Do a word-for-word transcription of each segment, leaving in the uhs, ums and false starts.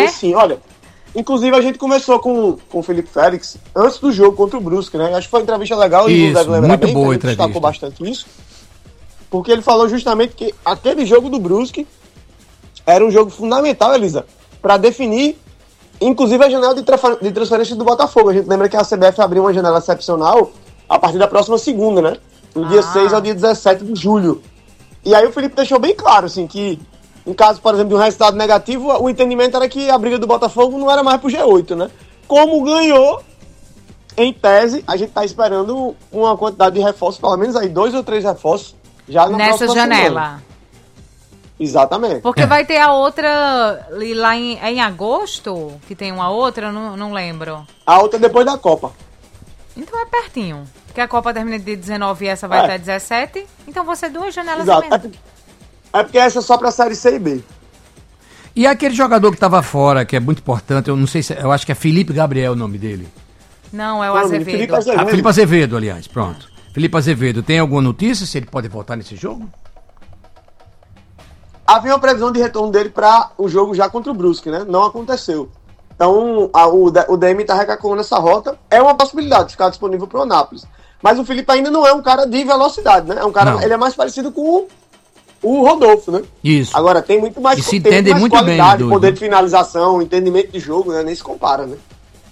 Sim, sim, olha. Inclusive, a gente começou com, com o Felipe Félix antes do jogo contra o Brusque, né? Acho que foi uma entrevista legal e isso, deve lembrar muito bem, boa a gente entrevista. destacou bastante isso. Porque ele falou justamente que aquele jogo do Brusque era um jogo fundamental, Elisa, para definir, inclusive, a janela de, tra- de transferência do Botafogo. A gente lembra que a C B F abriu uma janela excepcional a partir da próxima segunda, né? Do ah. dia seis ao dia dezessete de julho. E aí o Felipe deixou bem claro, assim, que em caso, por exemplo, de um resultado negativo, o entendimento era que a briga do Botafogo não era mais pro G oito, né? Como ganhou, em tese, a gente tá esperando uma quantidade de reforços, pelo menos aí dois ou três reforços, já na nessa janela. Semana. Exatamente. Porque é. vai ter a outra lá em, é em agosto, que tem uma outra, não, não lembro. A outra depois da Copa. Então é pertinho. Porque a Copa termina de dezenove e essa vai é. até dezessete. Então vão ser duas janelas Exato. a menos. É porque essa é só pra série C e B. E aquele jogador que estava fora, que é muito importante, eu não sei se... Eu acho que é Felipe Gabriel o nome dele. Não, é o Azevedo. Felipe Azevedo. Ah, Felipe Azevedo, aliás, pronto. Felipe Azevedo, tem alguma notícia se ele pode voltar nesse jogo? Havia uma previsão de retorno dele para o jogo já contra o Brusque, né? Não aconteceu. Então, a, o, o D M está recalculando essa rota. É uma possibilidade de ficar disponível para o Anápolis. Mas o Felipe ainda não é um cara de velocidade, né? É um cara, não. Ele é mais parecido com o, o Rodolfo, né? Isso. Agora, tem muito mais, e se tem entende muito mais muito qualidade, bem, poder de finalização, entendimento de jogo, né? Nem se compara, né?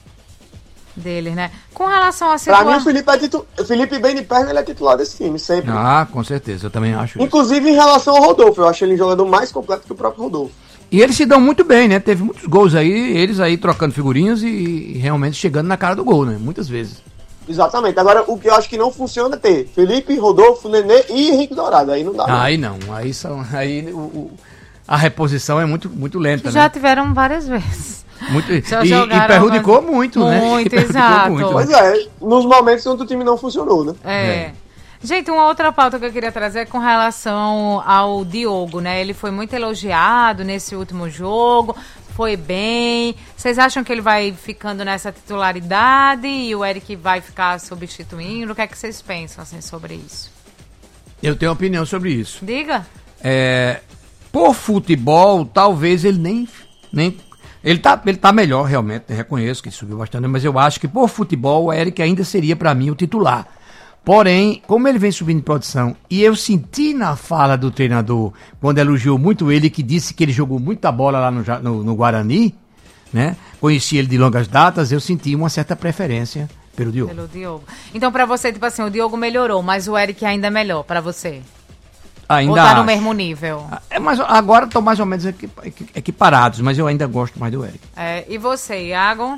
Dele, né? Com relação a situa... Pra mim, o Felipe, é titu... Felipe bem de perna, ele é titular desse time, sempre. Ah, com certeza, eu também acho isso. Inclusive em relação ao Rodolfo, eu acho ele um jogador mais completo que o próprio Rodolfo. E eles se dão muito bem, né? Teve muitos gols aí, eles aí trocando figurinhas e, e realmente chegando na cara do gol, né? Muitas vezes. Exatamente. Agora, o que eu acho que não funciona é ter Felipe, Rodolfo, Nenê e Henrique Dourado. Aí não dá. Não. Aí não, aí, são, aí o, o, a reposição é muito, muito lenta, já né? tiveram várias vezes. Muito, e, e perjudicou muito, muito, né? Muito, exato. Muito, pois é, nos momentos onde o time não funcionou, né? É. é. Gente, uma outra pauta que eu queria trazer é com relação ao Diogo, né? Ele foi muito elogiado nesse último jogo, foi bem. Vocês acham que ele vai ficando nessa titularidade e o Eric vai ficar substituindo? O que é que vocês pensam assim, sobre isso? Eu tenho opinião sobre isso. Diga. É, por futebol, talvez ele nem... nem ele, tá, ele tá melhor, realmente, reconheço que ele subiu bastante, mas eu acho que por futebol o Eric ainda seria para mim o titular. Porém, como ele vem subindo em produção, e eu senti na fala do treinador, quando elogiou muito ele, que disse que ele jogou muita bola lá no, no, no Guarani, né? Conheci ele de longas datas, eu senti uma certa preferência pelo Diogo. Pelo Diogo. Então, pra você, tipo assim, o Diogo melhorou, mas o Eric ainda é melhor pra você? Ainda ou tá acho. no mesmo nível? É, mas agora estão mais ou menos equiparados, mas eu ainda gosto mais do Eric. É, e você, Iago?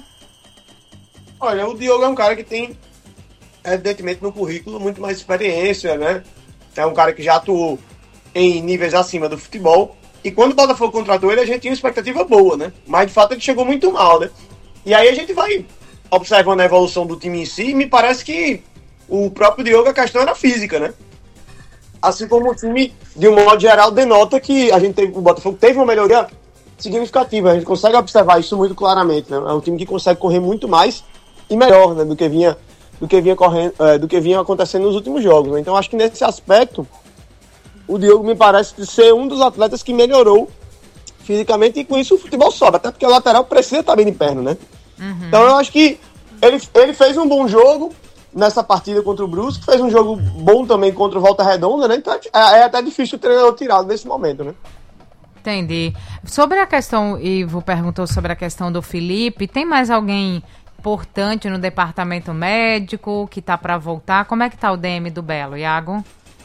Olha, o Diogo é um cara que tem, evidentemente, no currículo muito mais experiência, né? É um cara que já atuou em níveis acima do futebol. E quando o Botafogo contratou ele, a gente tinha uma expectativa boa, né? Mas, de fato, ele chegou muito mal, né? E aí a gente vai observando a evolução do time em si, e me parece que o próprio Diogo, a questão era física, né? Assim como o time, de um modo geral, denota que a gente teve, o Botafogo teve uma melhoria significativa. A gente consegue observar isso muito claramente, né? É um time que consegue correr muito mais e melhor, né? Do que vinha, do que vinha, correndo, é, do que vinha acontecendo nos últimos jogos, né? Então, acho que nesse aspecto, o Diogo me parece ser um dos atletas que melhorou fisicamente, e com isso o futebol sobe, até porque o lateral precisa estar bem de perna, né? Uhum. Então eu acho que ele, ele fez um bom jogo nessa partida contra o Brusque, fez um jogo bom também contra o Volta Redonda, né? Então é, é até difícil o treinador tirá-lo nesse momento, né? Entendi. Sobre a questão, Ivo perguntou sobre a questão do Felipe, tem mais alguém importante no departamento médico que tá para voltar? Como é que tá o D M do Belo, Iago?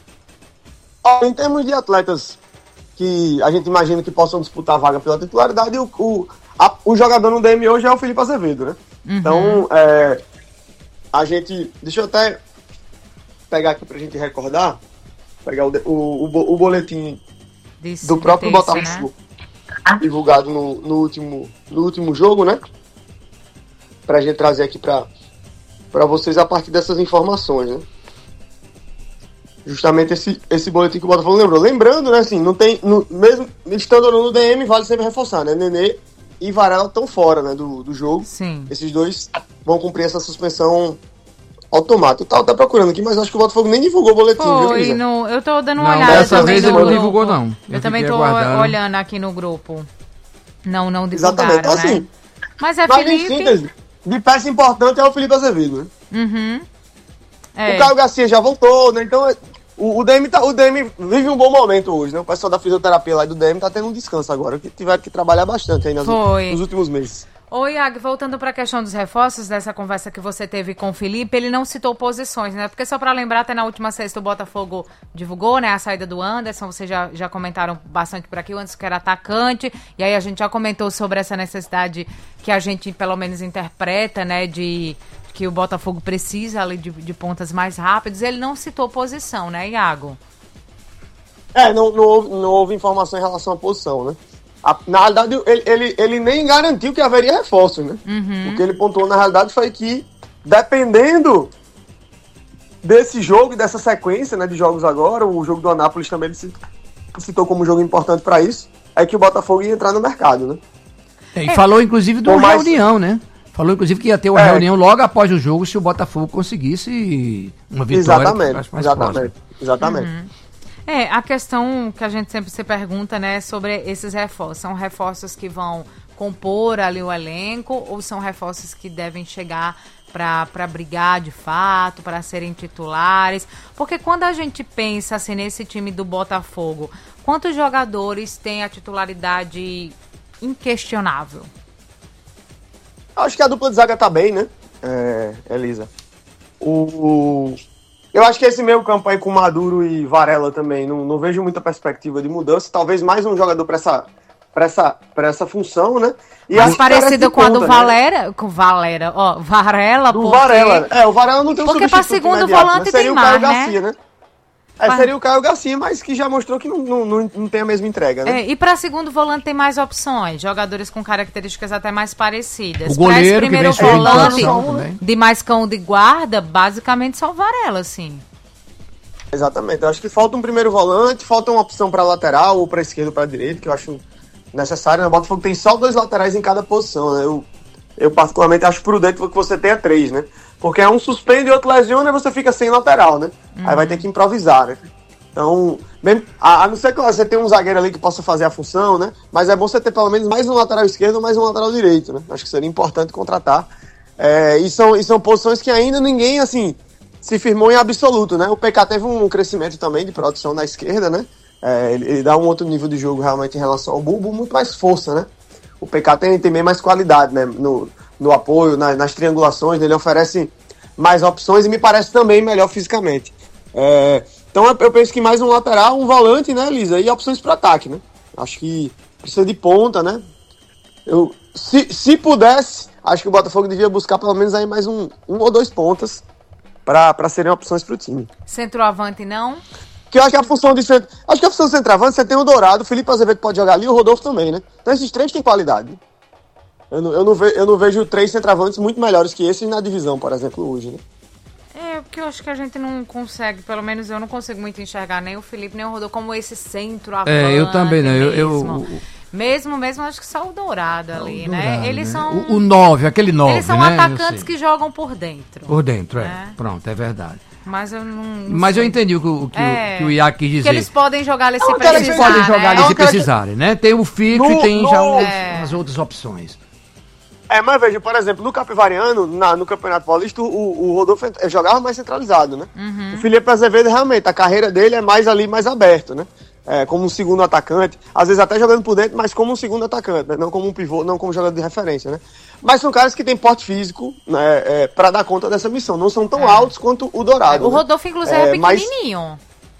Em termos de atletas que a gente imagina que possam disputar a vaga pela titularidade, o, o, a, o jogador no D M hoje é o Felipe Azevedo, né? Uhum. Então, é, a gente... Deixa eu até pegar aqui pra gente recordar, pegar o, o, o, o boletim Desse do próprio terça, Botafogo, né? Divulgado no, no, último, no último jogo, né? Pra gente trazer aqui pra, pra vocês a partir dessas informações, né? Justamente esse, esse boletim que o Botafogo lembrou. Lembrando, né, assim, não tem, no, mesmo estando ou não no D M, vale sempre reforçar, né? Nenê e Varela estão fora, né, do, do jogo. Sim. Esses dois vão cumprir essa suspensão automática. Eu tava até procurando aqui, mas acho que o Botafogo nem divulgou o boletim. Foi, viu, no, eu tô dando uma não, olhada dessa também vez no ele não grupo. divulgou, não. Eu, eu também tô aguardando. olhando aqui no grupo. Não, não divulgaram, Exatamente. Então, né? assim, Mas é mas Felipe... em síntese, de peça importante é o Felipe Azevedo, né? Uhum. É. O Caio Garcia já voltou, né? Então, o, o, D M tá, o D M vive um bom momento hoje, né? O pessoal da fisioterapia lá do D M tá tendo um descanso agora, que tiveram que trabalhar bastante aí nas, nos últimos meses. Ô, Iago, voltando para a questão dos reforços, dessa conversa que você teve com o Felipe, ele não citou posições, né? Porque só para lembrar, até na última sexta o Botafogo divulgou, né, a saída do Anderson, vocês já, já comentaram bastante por aqui, o Anderson que era atacante, e aí a gente já comentou sobre essa necessidade que a gente, pelo menos, interpreta, né, de que o Botafogo precisa ali de, de pontas mais rápidas. Ele não citou posição, né, Iago? É, não, não, houve, não houve informação em relação à posição, né? A, na realidade, ele, ele, ele nem garantiu que haveria reforço, né? Uhum. O que ele pontuou, na realidade, foi que, dependendo desse jogo e dessa sequência, né, de jogos agora, o jogo do Anápolis também ele citou, citou como jogo importante para isso, é que o Botafogo ia entrar no mercado, né? É, e é. falou, inclusive, de uma mais... reunião, né? Falou, inclusive, que ia ter uma é. reunião logo após o jogo se o Botafogo conseguisse uma vitória. Exatamente, mais exatamente, próxima. exatamente. Uhum. É, a questão que a gente sempre se pergunta, né, sobre esses reforços. São reforços que vão compor ali o elenco ou são reforços que devem chegar para brigar de fato, para serem titulares? Porque quando a gente pensa assim, nesse time do Botafogo, quantos jogadores têm a titularidade inquestionável? Acho que a dupla de zaga tá bem, né, é, Elisa? O... Eu acho que esse meio campo aí com Maduro e Varela também, não, não vejo muita perspectiva de mudança. Talvez mais um jogador para essa, pra essa, pra essa função, né? E mais parecida com conta, a do Valera, né? Com Valera, ó, Varela, do porque... Varela. É, o Varela não tem um porque para segundo volante né? tem Seria mais, o Caio né? Garcia, né? É, seria o Caio Garcia, mas que já mostrou que não, não, não, não tem a mesma entrega, né? É, e para segundo volante tem mais opções, jogadores com características até mais parecidas. O goleiro pra esse primeiro que vem volante de mais cão de guarda, basicamente só o Varela, assim. Exatamente, eu acho que falta um primeiro volante, falta uma opção para lateral ou para esquerda ou para direita, que eu acho necessário. O Botafogo tem só dois laterais em cada posição, né? Eu, eu particularmente acho prudente que você tenha três, né? Porque é um suspende e outro lesiona e você fica sem lateral, né? Uhum. Aí vai ter que improvisar, né? Então, mesmo, a, a não ser que você tenha um zagueiro ali que possa fazer a função, né? Mas é bom você ter pelo menos mais um lateral esquerdo ou mais um lateral direito, né? Acho que seria importante contratar. É, e, são, e são posições que ainda ninguém, assim, se firmou em absoluto, né? O P K teve um crescimento também de produção na esquerda, né? É, ele, ele dá um outro nível de jogo realmente em relação ao Bulbo, muito mais força, né? O P K tem, tem bem mais qualidade, né? No, no apoio, na, nas triangulações, né? Ele oferece mais opções e me parece também melhor fisicamente. É, então eu, eu penso que mais um lateral, um volante, né, Lisa? E opções para ataque, né? Acho que precisa de ponta, né? Eu, se, se pudesse, acho que o Botafogo devia buscar pelo menos aí mais um, um ou dois pontas para serem opções para o time. Centroavante não? Que eu acho que a função de centro, acho que a função de centroavante, você tem o Dourado, o Felipe Azevedo pode jogar ali e o Rodolfo também, né? Então esses três têm qualidade. Eu não, eu, não ve, eu não vejo três centroavantes muito melhores que esses na divisão, por exemplo, hoje, né? É, porque eu acho que a gente não consegue, pelo menos eu não consigo muito enxergar nem o Felipe, nem o Rodolfo como esse centroavante. É, eu também não. Eu, eu, mesmo. mesmo, mesmo, acho que só o Dourado ali, o né? Dourado, Eles né? são... O nove, aquele nove, Eles são né? atacantes que jogam por dentro. Por dentro, é. né? Pronto, é verdade. Mas eu não... não Mas sei. eu entendi o que o, que é, o, que o Iac quis dizer. Que eles podem jogar ali se Não, precisar, eles podem né? jogar ali É se cara que- precisarem, né? Tem o fixo No- e tem no- já uns, É. as outras opções. É, mas veja, por exemplo, no Capivariano, na, no Campeonato Paulista, o, o Rodolfo ent- jogava mais centralizado, né? Uhum. O Felipe Azevedo, realmente, a carreira dele é mais ali, mais aberto, né? É, como um segundo atacante, às vezes até jogando por dentro, mas como um segundo atacante, né? Não como um pivô, não como jogador de referência, né? Mas são caras que têm porte físico, né, é, para dar conta dessa missão. Não são tão É. altos quanto o Dourado. O né? Rodolfo, inclusive, É, é mas- pequenininho.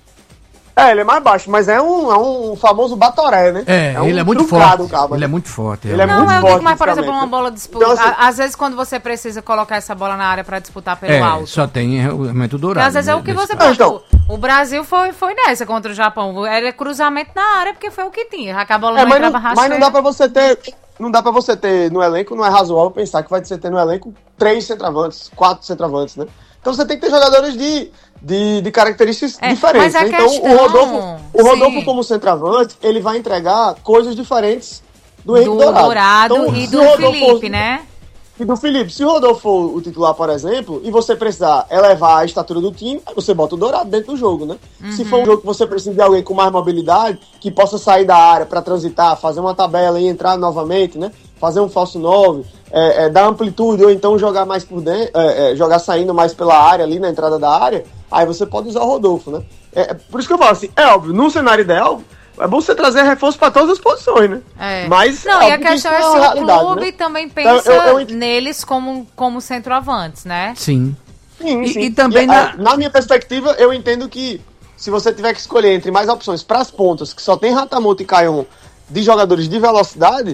É, ele é mais baixo, mas é um, é um famoso batoré, né? É, um ele é muito truncado, forte. cabo, Ele né? é muito forte. Ele é realmente. Não, muito eu digo, forte mas, por exemplo, fisicamente, uma né? bola disputada. Então, assim- Às vezes, quando você precisa colocar essa bola na área pra disputar pelo É, alto. só tem realmente o Porque Dourado. às vezes é né, o que nesse você caso. pode. Então- O Brasil foi, foi nessa contra o Japão. Era cruzamento na área, porque foi o que tinha. Já que a bola É, não mas, entrava não, mas rasteira. não dá pra você ter. Não dá pra você ter no elenco, não é razoável pensar que vai você ter no elenco três centroavantes, quatro centroavantes, né? Então você tem que ter jogadores de, de, de características É, diferentes. mas a Né? Então questão- o Rodolfo, o Rodolfo sim. como centroavante, ele vai entregar coisas diferentes do Henrique Do Dourado. Dourado Então, e se do o Rodolfo Felipe, fosse- né? que do Felipe, se o Rodolfo for o titular, por exemplo, e você precisar elevar a estatura do time, aí você bota o Dourado dentro do jogo, né? Uhum. Se for um jogo que você precisa de alguém com mais mobilidade, que possa sair da área para transitar, fazer uma tabela e entrar novamente, né? Fazer um falso nove, é, é, dar amplitude, ou então jogar mais por dentro, é, é, jogar saindo mais pela área, ali na entrada da área, aí você pode usar o Rodolfo, né? É, por isso que eu falo assim, é óbvio, num cenário ideal, é bom você trazer reforço para todas as posições, né? É. Mas, não, é, e a questão é se o clube, né, também pensa então, eu, eu... neles como, como centroavantes, né? Sim. Sim, sim. E, e também, e, na... na minha perspectiva, eu entendo que se você tiver que escolher entre mais opções para as pontas, que só tem Ratamoto e Caion de jogadores de velocidade,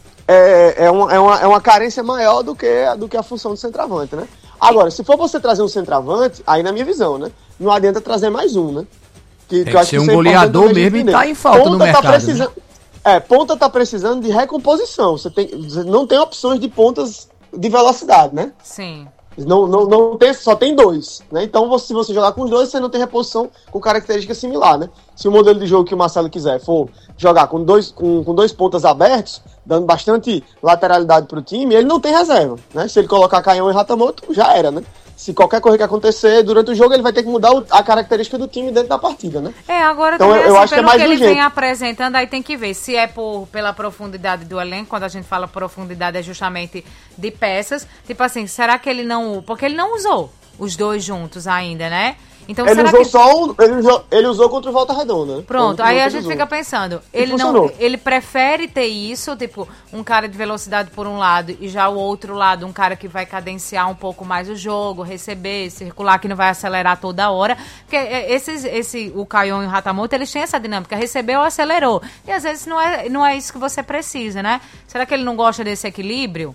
é, é, uma, é, uma, é uma carência maior do que, do que a função do centroavante, né? Agora, se for você trazer um centroavante, aí na minha visão, né? Não adianta trazer mais um, né? Que, Tem que eu acho que ser um goleador mesmo e tá em falta ponta no mercado. Tá precisando, né? É, ponta tá precisando de recomposição. Você, tem, você não tem opções de pontas de velocidade, né? Sim. Não, não, não tem, só tem dois, né? Então, você, se você jogar com os dois, você não tem reposição com característica similar, né? Se o modelo de jogo que o Marcelo quiser for jogar com dois, com, com dois pontas abertos, dando bastante lateralidade pro time, ele não tem reserva, né? Se ele colocar Caion e Ratamoto, já era, né? Se qualquer coisa que acontecer durante o jogo, ele vai ter que mudar a característica do time dentro da partida, né? É, agora então, também, eu, assim, acho pelo que, é mais que ele urgente. vem apresentando, aí tem que ver se é por, pela profundidade do elenco. Quando a gente fala profundidade, é justamente de peças. Tipo assim, será que ele não... Porque ele não usou os dois juntos ainda, né? Então, ele será usou que... só um, ele, usou, ele usou contra o Volta Redonda, né? Pronto, aí a gente fica pensando, ele não, ele prefere ter isso, tipo, um cara de velocidade por um lado e já o outro lado, um cara que vai cadenciar um pouco mais o jogo, receber, circular, que não vai acelerar toda hora. Porque esses, esse, o Caion e o Ratamoto, eles têm essa dinâmica, recebeu, acelerou. E às vezes não é, não é isso que você precisa, né? Será que ele não gosta desse equilíbrio?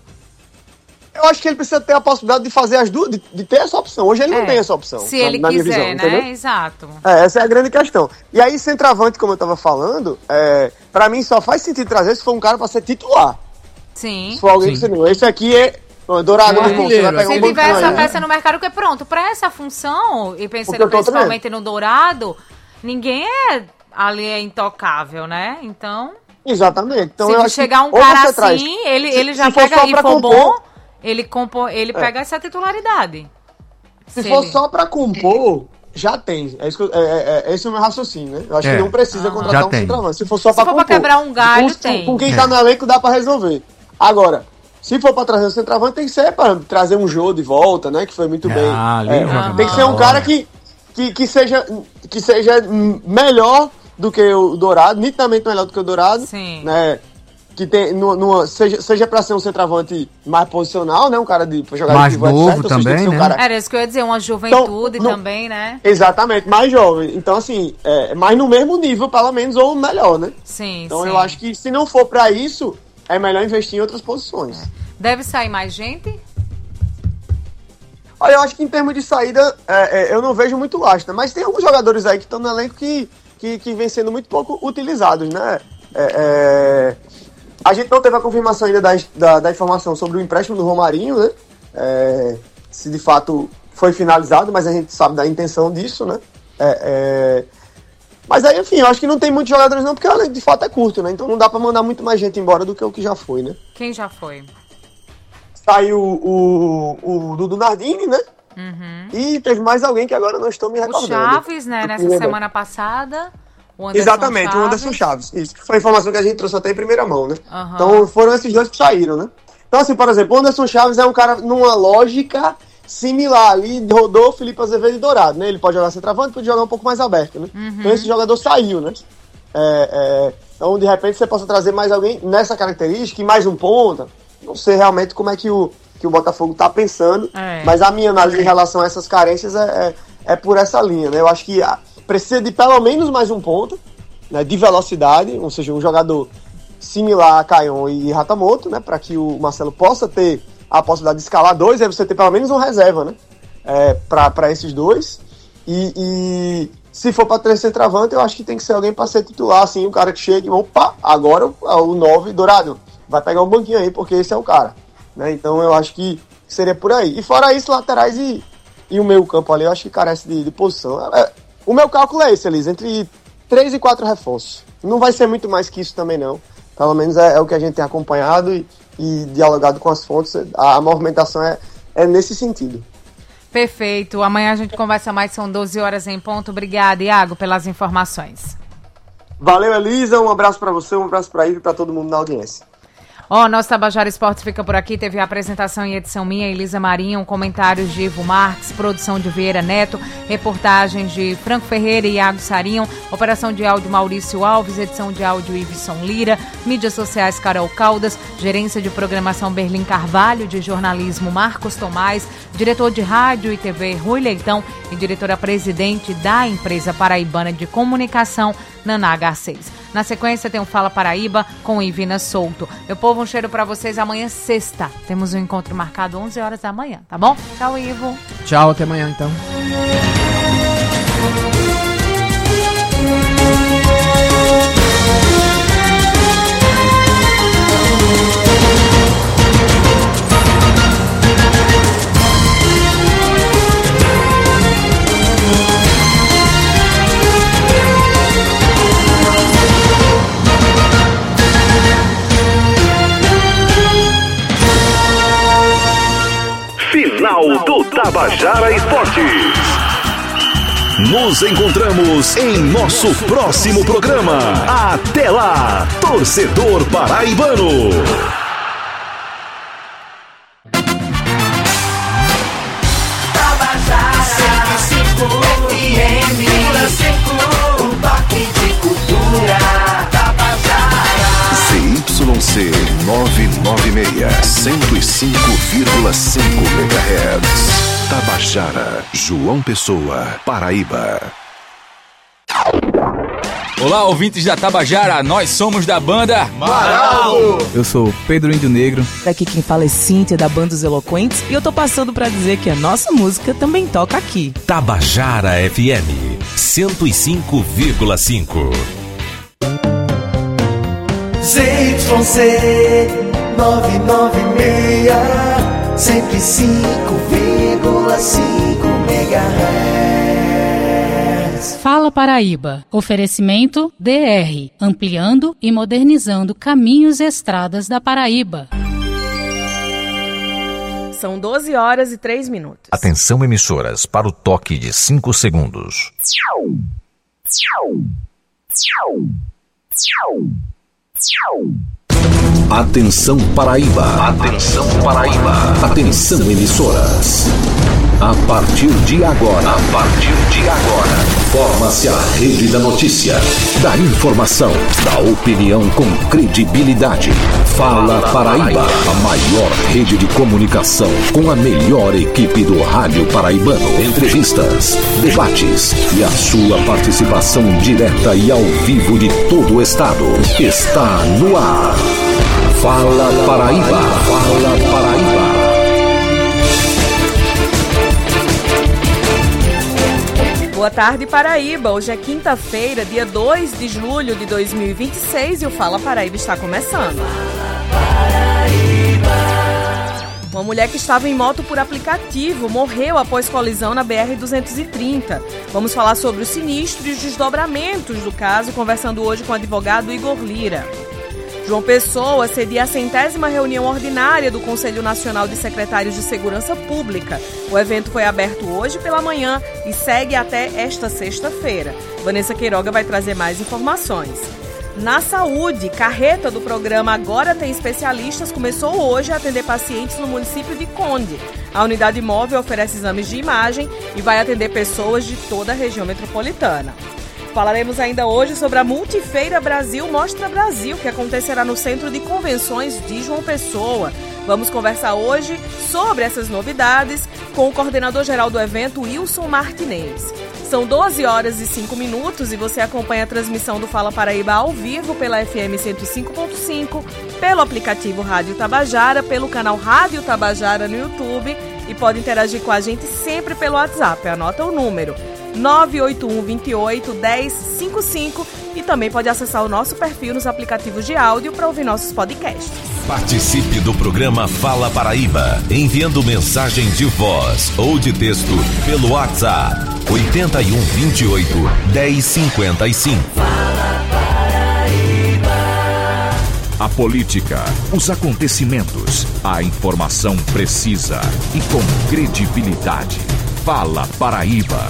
Eu acho que ele precisa ter a possibilidade de fazer as duas, de, de ter essa opção. Hoje ele é, não tem essa opção. Se ele na quiser, minha visão, né? entendeu? Exato. É, essa é a grande questão. E aí, centroavante, como eu tava falando, é, pra mim só faz sentido trazer se for um cara pra ser titular. Sim. Se for alguém que você não... Esse aqui é... Dourado, é, irmão, você vai pegar se um tiver essa aí, peça né? no mercado, que é pronto. Pra essa função, e pensando principalmente no Dourado, ninguém é ali é intocável, né? Então... Exatamente. Então, se eu acho chegar um que, cara assim, traz, ele, se, ele já se pega for e for compor, bom, ele, compor, ele é. pega essa titularidade. Se, se for ele... só pra compor, já tem. É, isso que eu, é, é, é esse é o meu raciocínio, né? Eu acho é. que não precisa ah, contratar já um tem. centroavante. Se for só se pra for compor. pra quebrar um galho, com, tem. Com quem é. tá no elenco dá pra resolver. Agora, se for pra trazer um centroavante, tem que ser pra trazer um jogo de volta, né? Que foi muito bem. Ah, ali É, joga tem que ser um bola. cara que, que, que, seja, que seja melhor do que o Dourado, nitidamente melhor do que o Dourado. Sim. Né? Que tem, numa, numa, seja, seja pra ser um centroavante mais posicional, né? Um cara de pra jogar mais de novo etcétera, também, seja, né? um cara... Era isso que eu ia dizer, uma juventude então, também, né? Exatamente, mais jovem. Então, assim, é, mais no mesmo nível, pelo menos, ou melhor, né? Sim, Então, sim. eu acho que se não for pra isso, é melhor investir em outras posições. É. Deve sair mais gente? Olha, eu acho que em termos de saída, é, é, eu não vejo muito lastro, né? Mas tem alguns jogadores aí que estão no elenco que, que, que vem sendo muito pouco utilizados, né? É, é, a gente não teve a confirmação ainda da, da, da informação sobre o empréstimo do Romarinho, né? É, se de fato foi finalizado, mas a gente sabe da intenção disso, né? É, é, mas aí, enfim, eu acho que não tem muitos jogadores não, porque o elenco de fato é curto, né? Então não dá pra mandar muito mais gente embora do que o que já foi, né? Quem já foi? Saiu o, o, o Dudu Nardini, né? Uhum. E teve mais alguém que agora não estou me O recordando. Chaves, né? Nessa semana passada. O Anderson Exatamente, Chaves. o Anderson Chaves. Isso foi a informação que a gente trouxe até em primeira mão, né? Uhum. Então foram esses dois que saíram, né? Então, assim, por exemplo, o Anderson Chaves é um cara numa lógica similar ali de Rodolfo, Felipe Azevedo e Dourado, né? Ele pode jogar centroavante, pode jogar um pouco mais aberto, né? Uhum. Então esse jogador saiu, né? É, é, então, de repente, você possa trazer mais alguém nessa característica e mais um ponta. Não sei realmente como é que o, que o Botafogo tá pensando, é. mas a minha análise em relação a essas carências é, é, é por essa linha, né? Eu acho que a, precisa de pelo menos mais um ponta, né, de velocidade, ou seja, um jogador similar a Caion e Ratamoto, né, para que o Marcelo possa ter a possibilidade de escalar dois, aí você ter pelo menos um reserva, né, é, para esses dois, e, e se for para três centroavante, eu acho que tem que ser alguém para ser titular, assim, um cara que chega e, opa, agora o, o nove, Dourado, vai pegar um banquinho aí, porque esse é o cara, né, então eu acho que seria por aí. E fora isso, laterais e, e o meio campo ali, eu acho que carece de, de posição. É, o meu cálculo é esse, Elisa, entre três e quatro reforços. Não vai ser muito mais que isso também, não. Pelo menos é, é o que a gente tem acompanhado e, e dialogado com as fontes, a, a movimentação é, é nesse sentido. Perfeito. Amanhã a gente conversa mais, são doze horas em ponto. Obrigada, Iago, pelas informações. Valeu, Elisa. Um abraço para você, um abraço para Ivo e para todo mundo na audiência. Ó, oh, nosso Tabajara Esportes fica por aqui. Teve a apresentação e edição minha, Elisa Marinho, comentários de Ivo Marques, produção de Vieira Neto, reportagens de Franco Ferreira e Iago Sarinho, operação de áudio Maurício Alves, edição de áudio Iveson Lira, mídias sociais Carol Caldas, gerência de programação Berlim Carvalho, de jornalismo Marcos Tomás, diretor de rádio e T V Rui Leitão e diretora-presidente da empresa paraibana de comunicação, Naná H seis. Na sequência tem o Fala Paraíba com Ivina Souto. Meu povo, um cheiro pra vocês. Amanhã, sexta, temos um encontro marcado onze horas da manhã, tá bom? Tchau, Ivo. Tchau, até amanhã, então. Final do Tabajara Esportes. Nos encontramos em nosso próximo programa. Até lá, torcedor paraibano. Tabajara cento e cinco F M, um toque de cultura. Tabajara Z Y C novecentos e noventa e seis, cento e cinco vírgula cinco megahertz. Tabajara, João Pessoa, Paraíba. Olá, ouvintes da Tabajara, nós somos da banda Maraldo. Eu sou Pedro Índio Negro. Daqui quem fala é Cíntia, da banda Os Eloquentes, e eu tô passando pra dizer que a nossa música também toca aqui. Tabajara F M, cento e cinco vírgula cinco. Z Y C novecentos e noventa e seis, cento e cinco vírgula cinco megahertz. Fala Paraíba. Oferecimento D R, ampliando e modernizando caminhos e estradas da Paraíba. São doze horas e três minutos. Atenção, emissoras, para o toque de cinco segundos. Atenção Paraíba. Atenção Paraíba. Atenção emissoras. A partir de agora, a partir de agora, forma-se a rede da notícia, da informação, da opinião com credibilidade. Fala Paraíba, a maior rede de comunicação com a melhor equipe do rádio paraibano. Entrevistas, debates e a sua participação direta e ao vivo de todo o estado. Está no ar. Fala Paraíba, Fala Paraíba. Boa tarde, Paraíba. Hoje é quinta-feira, dia dois de julho de dois mil e vinte e seis e o Fala Paraíba está começando. Uma mulher que estava em moto por aplicativo morreu após colisão na B R duzentos e trinta. Vamos falar sobre o sinistro e os desdobramentos do caso, conversando hoje com o advogado Igor Lira. João Pessoa cedia a centésima reunião ordinária do Conselho Nacional de Secretários de Segurança Pública. O evento foi aberto hoje pela manhã e segue até esta sexta-feira. Vanessa Queiroga vai trazer mais informações. Na saúde, carreta do programa Agora Tem Especialistas começou hoje a atender pacientes no município de Conde. A unidade móvel oferece exames de imagem e vai atender pessoas de toda a região metropolitana. Falaremos ainda hoje sobre a Multifeira Brasil Mostra Brasil, que acontecerá no Centro de Convenções de João Pessoa. Vamos conversar hoje sobre essas novidades com o coordenador-geral do evento, Wilson Martinez. São doze horas e cinco minutos e você acompanha a transmissão do Fala Paraíba ao vivo pela F M cento e cinco ponto cinco, pelo aplicativo Rádio Tabajara, pelo canal Rádio Tabajara no YouTube e pode interagir com a gente sempre pelo WhatsApp. Anota o número nove oito um, dois oito, um zero cinco cinco e também pode acessar o nosso perfil nos aplicativos de áudio para ouvir nossos podcasts. Participe do programa Fala Paraíba, enviando mensagem de voz ou de texto pelo WhatsApp oito um, dois oito, um zero cinco cinco. Fala Paraíba. A política, os acontecimentos, a informação precisa e com credibilidade. Fala Paraíba.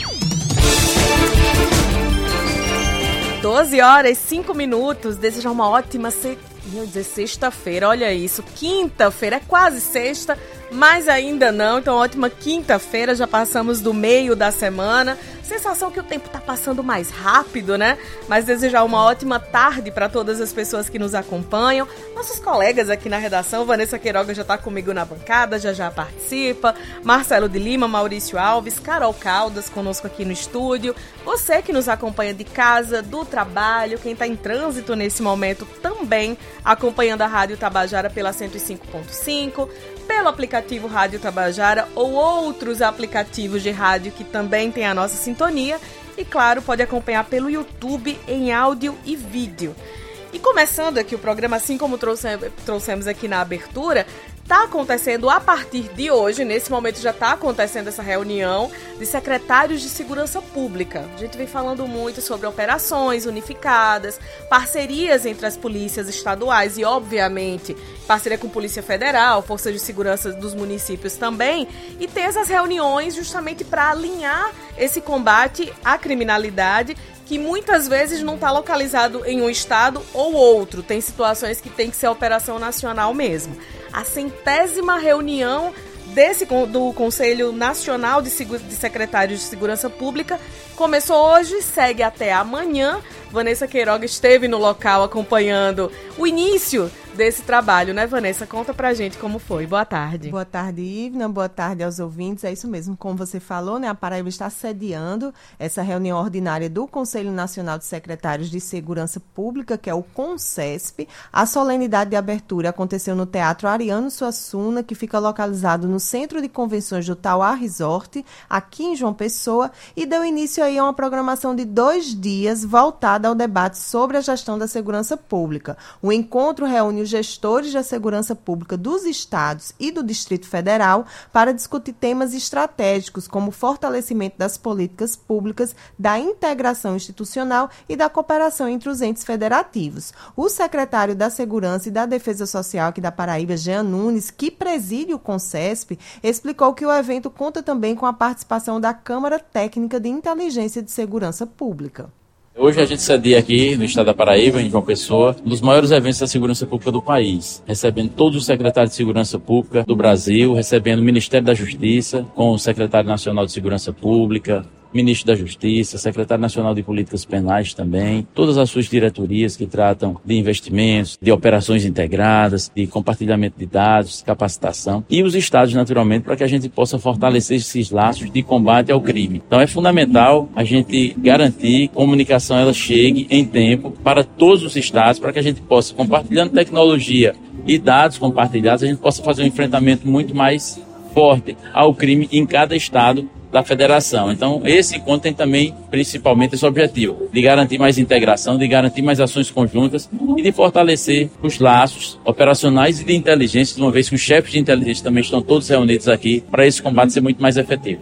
doze horas e cinco minutos. Desejar uma ótima se... Meu Deus, sexta-feira, olha isso. Quinta-feira, é quase sexta, mas ainda não. Então, ótima quinta-feira, já passamos do meio da semana. Sensação que o tempo está passando mais rápido, né? Mas desejar uma ótima tarde para todas as pessoas que nos acompanham. Nossos colegas aqui na redação, Vanessa Queiroga já está comigo na bancada, já já participa. Marcelo de Lima, Maurício Alves, Carol Caldas conosco aqui no estúdio. Você que nos acompanha de casa, do trabalho, quem está em trânsito nesse momento também acompanhando a Rádio Tabajara pela cento e cinco ponto cinco, pelo aplicativo Rádio Tabajara ou outros aplicativos de rádio que também tem a nossa sintonia. E, claro, pode acompanhar pelo YouTube em áudio e vídeo. E começando aqui o programa, assim como trouxemos aqui na abertura, está acontecendo a partir de hoje, nesse momento já está acontecendo essa reunião de secretários de segurança pública. A gente vem falando muito sobre operações unificadas, parcerias entre as polícias estaduais e, obviamente, parceria com Polícia Federal, Forças de Segurança dos municípios também, e ter essas reuniões justamente para alinhar esse combate à criminalidade que muitas vezes não está localizado em um estado ou outro. Tem situações que tem que ser operação nacional mesmo. A centésima reunião desse, do Conselho Nacional de, de Secretários de Segurança Pública começou hoje, segue até amanhã. Vanessa Queiroga esteve no local acompanhando o início desse trabalho, né, Vanessa? Conta pra gente como foi. Boa tarde. Boa tarde, Ivna. Boa tarde aos ouvintes. É isso mesmo, como você falou, né? A Paraíba está sediando essa reunião ordinária do Conselho Nacional de Secretários de Segurança Pública, que é o CONSESP. A solenidade de abertura aconteceu no Teatro Ariano Suassuna, que fica localizado no Centro de Convenções do Tauá Resort, aqui em João Pessoa, e deu início aí a uma programação de dois dias voltada ao debate sobre a gestão da segurança pública. O encontro reúne os gestores da segurança pública dos estados e do Distrito Federal para discutir temas estratégicos como o fortalecimento das políticas públicas, da integração institucional e da cooperação entre os entes federativos. O secretário da Segurança e da Defesa Social aqui da Paraíba, Jean Nunes, que preside o CONSESP, explicou que o evento conta também com a participação da Câmara Técnica de Inteligência de Segurança Pública. Hoje a gente cedia aqui no estado da Paraíba, em João Pessoa, um dos maiores eventos da segurança pública do país, recebendo todos os secretários de segurança pública do Brasil, recebendo o Ministério da Justiça, com o secretário nacional de segurança pública, Ministro da Justiça, Secretário Nacional de Políticas Penais também, todas as suas diretorias que tratam de investimentos, de operações integradas, de compartilhamento de dados, capacitação, e os estados, naturalmente, para que a gente possa fortalecer esses laços de combate ao crime. Então é fundamental a gente garantir que a comunicação ela chegue em tempo para todos os estados, para que a gente possa, compartilhando tecnologia e dados compartilhados, a gente possa fazer um enfrentamento muito mais forte ao crime em cada estado da federação. Então, esse encontro tem também, principalmente, esse objetivo de garantir mais integração, de garantir mais ações conjuntas e de fortalecer os laços operacionais e de inteligência, uma vez que os chefes de inteligência também estão todos reunidos aqui para esse combate ser muito mais efetivo.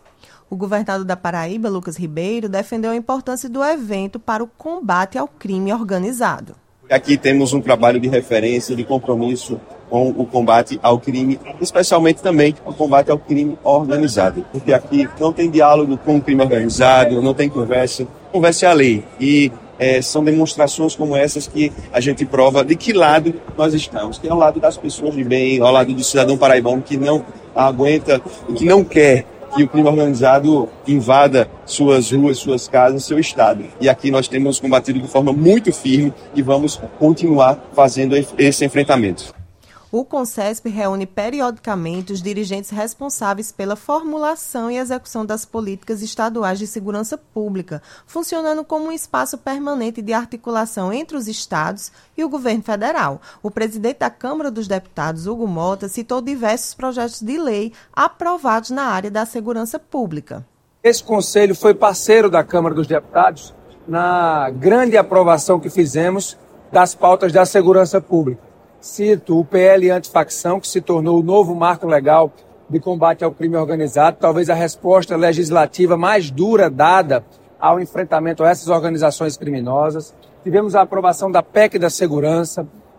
O governador da Paraíba, Lucas Ribeiro, defendeu a importância do evento para o combate ao crime organizado. Aqui temos um trabalho de referência, de compromisso com o combate ao crime, especialmente também o combate ao crime organizado. Porque aqui não tem diálogo com o crime organizado, não tem conversa. Conversa é a lei. E é, são demonstrações como essas que a gente prova de que lado nós estamos. Que é ao lado das pessoas de bem, ao lado do cidadão paraibano que não aguenta, que não quer que o crime organizado invada suas ruas, suas casas, seu estado. E aqui nós temos combatido de forma muito firme e vamos continuar fazendo esse enfrentamento. O CONSESP reúne periodicamente os dirigentes responsáveis pela formulação e execução das políticas estaduais de segurança pública, funcionando como um espaço permanente de articulação entre os estados e o governo federal. O presidente da Câmara dos Deputados, Hugo Mota, citou diversos projetos de lei aprovados na área da segurança pública. Esse conselho foi parceiro da Câmara dos Deputados na grande aprovação que fizemos das pautas da segurança pública. Cito o P L Antifacção, que se tornou o novo marco legal de combate ao crime organizado, talvez a resposta legislativa mais dura dada ao enfrentamento a essas organizações criminosas. Tivemos a aprovação da P E C da Segurança,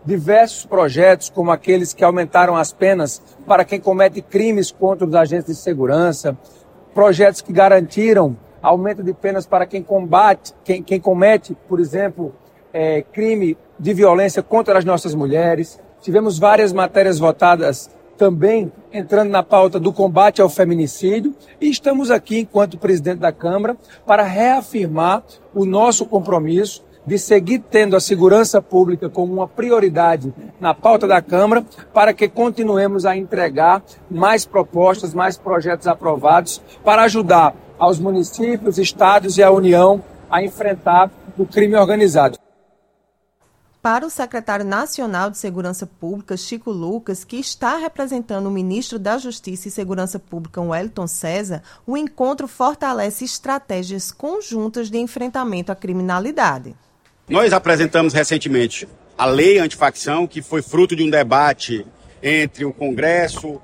diversos projetos, como aqueles que aumentaram as penas para quem comete crimes contra os agentes de segurança, projetos que garantiram aumento de penas para quem combate, quem, quem comete, por exemplo, é, crime de violência contra as nossas mulheres. Tivemos várias matérias votadas também entrando na pauta do combate ao feminicídio e estamos aqui, enquanto presidente da Câmara, para reafirmar o nosso compromisso de seguir tendo a segurança pública como uma prioridade na pauta da Câmara, para que continuemos a entregar mais propostas, mais projetos aprovados para ajudar aos municípios, estados e a União a enfrentar o crime organizado. Para o secretário nacional de Segurança Pública, Chico Lucas, que está representando o ministro da Justiça e Segurança Pública, Wellington César, o encontro fortalece estratégias conjuntas de enfrentamento à criminalidade. Nós apresentamos recentemente a Lei Antifacção, que foi fruto de um debate entre o Congresso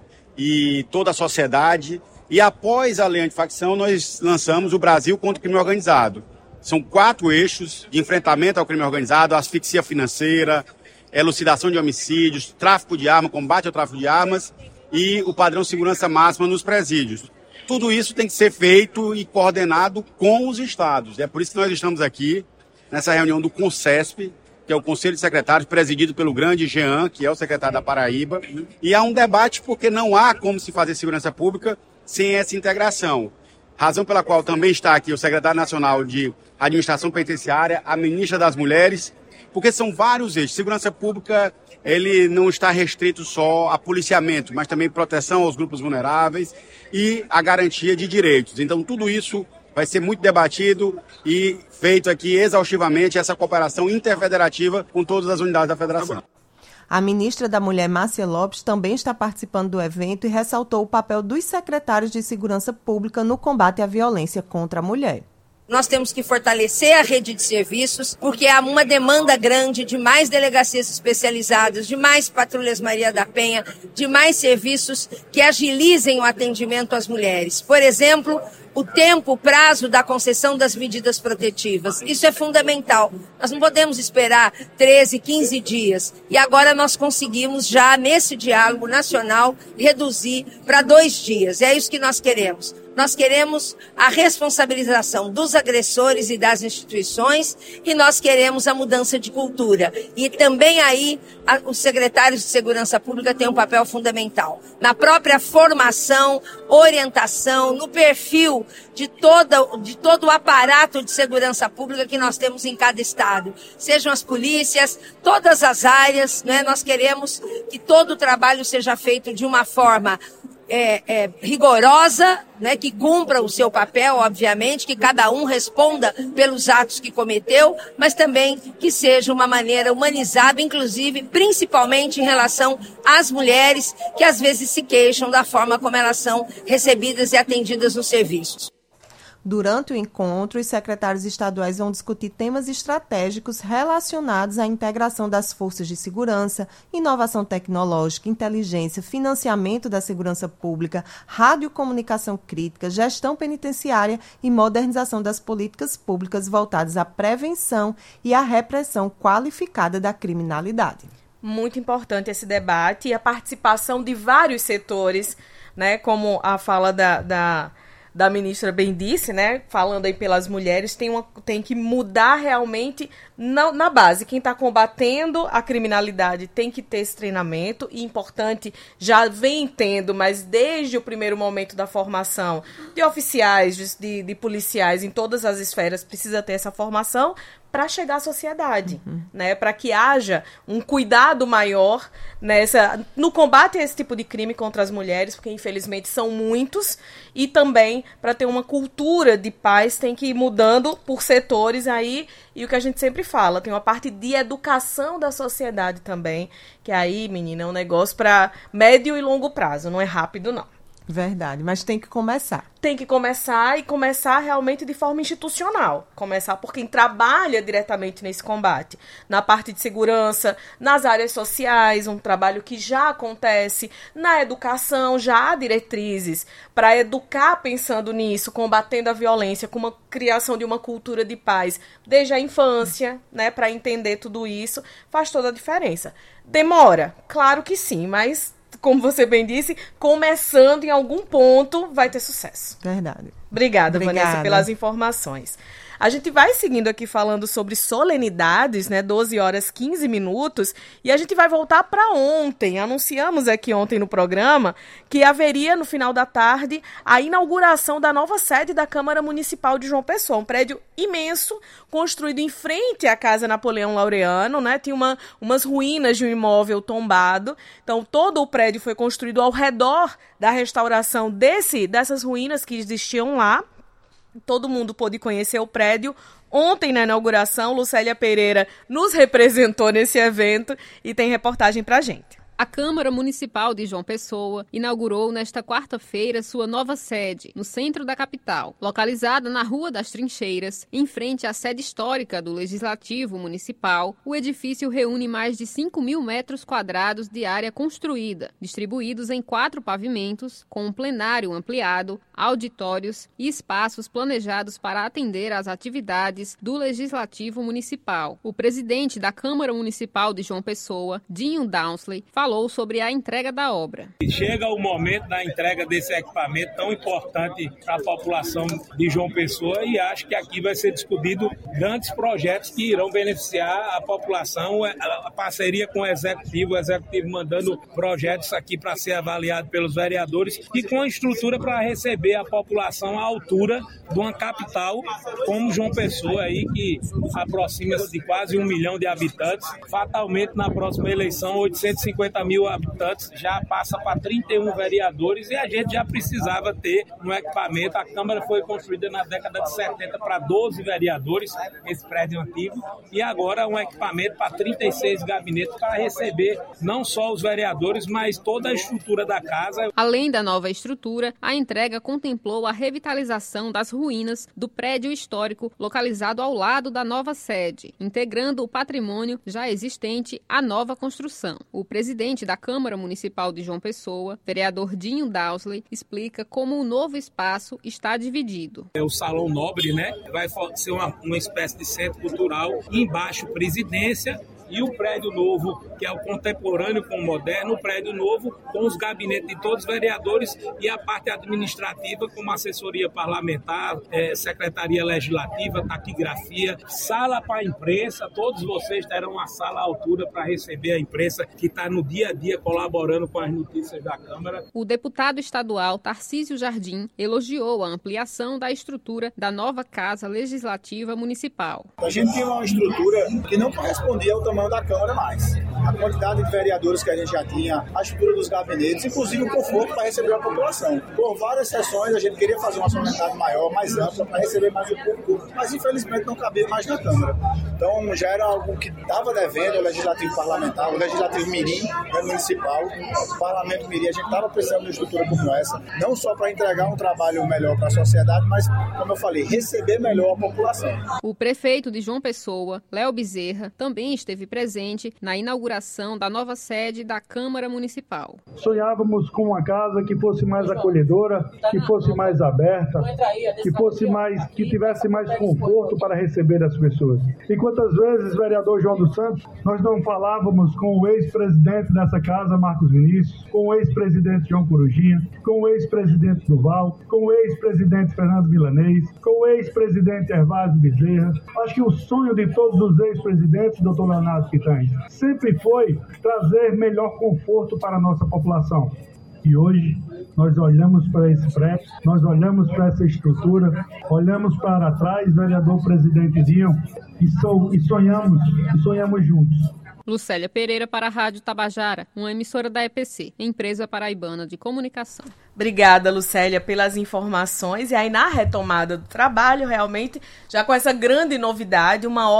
e toda a sociedade. E após a Lei Antifacção, nós lançamos o Brasil contra o Crime Organizado. São quatro eixos de enfrentamento ao crime organizado: asfixia financeira, elucidação de homicídios, tráfico de armas, combate ao tráfico de armas e o padrão de segurança máxima nos presídios. Tudo isso tem que ser feito e coordenado com os estados. É por isso que nós estamos aqui nessa reunião do CONCESP, que é o Conselho de Secretários, presidido pelo grande Jean, que é o secretário da Paraíba. E há um debate porque não há como se fazer segurança pública sem essa integração. Razão pela qual também está aqui o secretário nacional de Administração Penitenciária, a ministra das Mulheres, porque são vários eixos. Segurança pública, ele não está restrito só a policiamento, mas também proteção aos grupos vulneráveis e a garantia de direitos. Então, tudo isso vai ser muito debatido e feito aqui exaustivamente, essa cooperação interfederativa com todas as unidades da federação. A ministra da Mulher, Márcia Lopes, também está participando do evento e ressaltou o papel dos secretários de Segurança Pública no combate à violência contra a mulher. Nós temos que fortalecer a rede de serviços, porque há uma demanda grande de mais delegacias especializadas, de mais patrulhas Maria da Penha, de mais serviços que agilizem o atendimento às mulheres. Por exemplo, o tempo, o prazo da concessão das medidas protetivas. Isso é fundamental. Nós não podemos esperar treze, quinze dias. E agora nós conseguimos já, nesse diálogo nacional, reduzir para dois dias. É isso que nós queremos. Nós queremos a responsabilização dos agressores e das instituições e nós queremos a mudança de cultura. E também aí a, os secretários de Segurança Pública têm um papel fundamental. Na própria formação, orientação, no perfil de, toda, de todo o aparato de segurança pública que nós temos em cada estado. Sejam as polícias, todas as áreas, né? Nós queremos que todo o trabalho seja feito de uma forma É, é, rigorosa, né, que cumpra o seu papel, obviamente, que cada um responda pelos atos que cometeu, mas também que seja uma maneira humanizada, inclusive, principalmente em relação às mulheres que às vezes se queixam da forma como elas são recebidas e atendidas nos serviços. Durante o encontro, os secretários estaduais vão discutir temas estratégicos relacionados à integração das forças de segurança, inovação tecnológica, inteligência, financiamento da segurança pública, radiocomunicação crítica, gestão penitenciária e modernização das políticas públicas voltadas à prevenção e à repressão qualificada da criminalidade. Muito importante esse debate e a participação de vários setores, né, como a fala da... da... da ministra bem disse, né, falando aí pelas mulheres, tem, uma, tem que mudar realmente na, na base. Quem está combatendo a criminalidade tem que ter esse treinamento, e importante, já vem tendo, mas desde o primeiro momento da formação de oficiais, de, de policiais em todas as esferas, precisa ter essa formação para chegar à sociedade, uhum. né, para que haja um cuidado maior nessa, no combate a esse tipo de crime contra as mulheres, porque infelizmente são muitos, e também para ter uma cultura de paz, tem que ir mudando por setores aí, e o que a gente sempre fala, tem uma parte de educação da sociedade também, que aí, menina, é um negócio para médio e longo prazo, não é rápido não. Verdade, mas tem que começar. Tem que começar e começar realmente de forma institucional. Começar por quem trabalha diretamente nesse combate. Na parte de segurança, nas áreas sociais, um trabalho que já acontece. Na educação, já há diretrizes para educar pensando nisso, combatendo a violência, com uma criação de uma cultura de paz desde a infância, né, para entender tudo isso, faz toda a diferença. Demora? Claro que sim, mas, como você bem disse, começando em algum ponto vai ter sucesso. Verdade. Obrigada, Obrigada, Vanessa, pelas informações. A gente vai seguindo aqui falando sobre solenidades, né, doze horas, quinze minutos, e a gente vai voltar para ontem. Anunciamos aqui ontem no programa que haveria, no final da tarde, a inauguração da nova sede da Câmara Municipal de João Pessoa, um prédio imenso, construído em frente à Casa Napoleão Laureano, né, tinha uma, umas ruínas de um imóvel tombado, então todo o prédio foi construído ao redor da restauração desse, dessas ruínas que existiam lá. Todo mundo pôde conhecer o prédio. Ontem, na inauguração, Lucélia Pereira nos representou nesse evento e tem reportagem pra gente. A Câmara Municipal de João Pessoa inaugurou nesta quarta-feira sua nova sede, no centro da capital, localizada na Rua das Trincheiras, em frente à sede histórica do Legislativo Municipal. O edifício reúne mais de cinco mil metros quadrados de área construída, distribuídos em quatro pavimentos, com um plenário ampliado, auditórios e espaços planejados para atender às atividades do Legislativo Municipal. O presidente da Câmara Municipal de João Pessoa, Dinho Downsley, falou falou sobre a entrega da obra. Chega o momento da entrega desse equipamento tão importante para a população de João Pessoa e acho que aqui vai ser discutido grandes projetos que irão beneficiar a população, a parceria com o Executivo, o Executivo mandando projetos aqui para ser avaliado pelos vereadores e com a estrutura para receber a população à altura de uma capital como João Pessoa, aí, que aproxima de quase um milhão de habitantes. Fatalmente, na próxima eleição, oitocentos e cinquenta mil habitantes já passa para trinta e um vereadores e a gente já precisava ter um equipamento. A Câmara foi construída na década de setenta para doze vereadores, esse prédio antigo, e agora um equipamento para trinta e seis gabinetes para receber não só os vereadores, mas toda a estrutura da casa. Além da nova estrutura, a entrega contemplou a revitalização das ruínas do prédio histórico localizado ao lado da nova sede, integrando o patrimônio já existente à nova construção. O presidente da Câmara Municipal de João Pessoa, vereador Dinho Downsley, explica como o novo espaço está dividido. É o Salão Nobre, né? Vai ser uma, uma espécie de centro cultural, embaixo presidência, e o prédio novo, que é o contemporâneo com o moderno, o prédio novo com os gabinetes de todos os vereadores e a parte administrativa como assessoria parlamentar, é, secretaria legislativa, taquigrafia, sala para a imprensa. Todos vocês terão uma sala à altura para receber a imprensa que está no dia a dia colaborando com as notícias da Câmara. O deputado estadual Tarcísio Jardim elogiou a ampliação da estrutura da nova Casa Legislativa Municipal. A gente tinha uma estrutura que não correspondia ao tamanho da Câmara mais. A quantidade de vereadores que a gente já tinha, a estrutura dos gabinetes, inclusive o conforto para receber a população. Por várias sessões a gente queria fazer uma solenidade maior, mais ampla, para receber mais o público, mas infelizmente não cabia mais na Câmara. Então já era algo que estava devendo o Legislativo Parlamentar, o Legislativo Mirim, né, municipal, o Parlamento Mirim. A gente estava precisando de uma estrutura como essa, não só para entregar um trabalho melhor para a sociedade, mas, como eu falei, receber melhor a população. O prefeito de João Pessoa, Léo Bezerra, também esteve presente na inauguração da nova sede da Câmara Municipal. Sonhávamos com uma casa que fosse mais acolhedora, que fosse mais aberta, que fosse mais, que tivesse mais conforto para receber as pessoas. E quantas vezes, vereador João dos Santos, nós não falávamos com o ex-presidente dessa casa, Marcos Vinícius, com o ex-presidente João Corujinha, com o ex-presidente Duval, com o ex-presidente Fernando Milanês, com o ex-presidente Hervásio Bezerra. Acho que o sonho de todos os ex-presidentes, doutor Leonardo Pitangues, sempre foi trazer melhor conforto para a nossa população. E hoje nós olhamos para esse prédio, nós olhamos para essa estrutura, olhamos para trás, vereador presidente Dinho, e, so, e sonhamos, e sonhamos juntos. Lucélia Pereira para a Rádio Tabajara, uma emissora da E P C, Empresa Paraibana de Comunicação. Obrigada, Lucélia, pelas informações. E aí, na retomada do trabalho, realmente, já com essa grande novidade, uma obra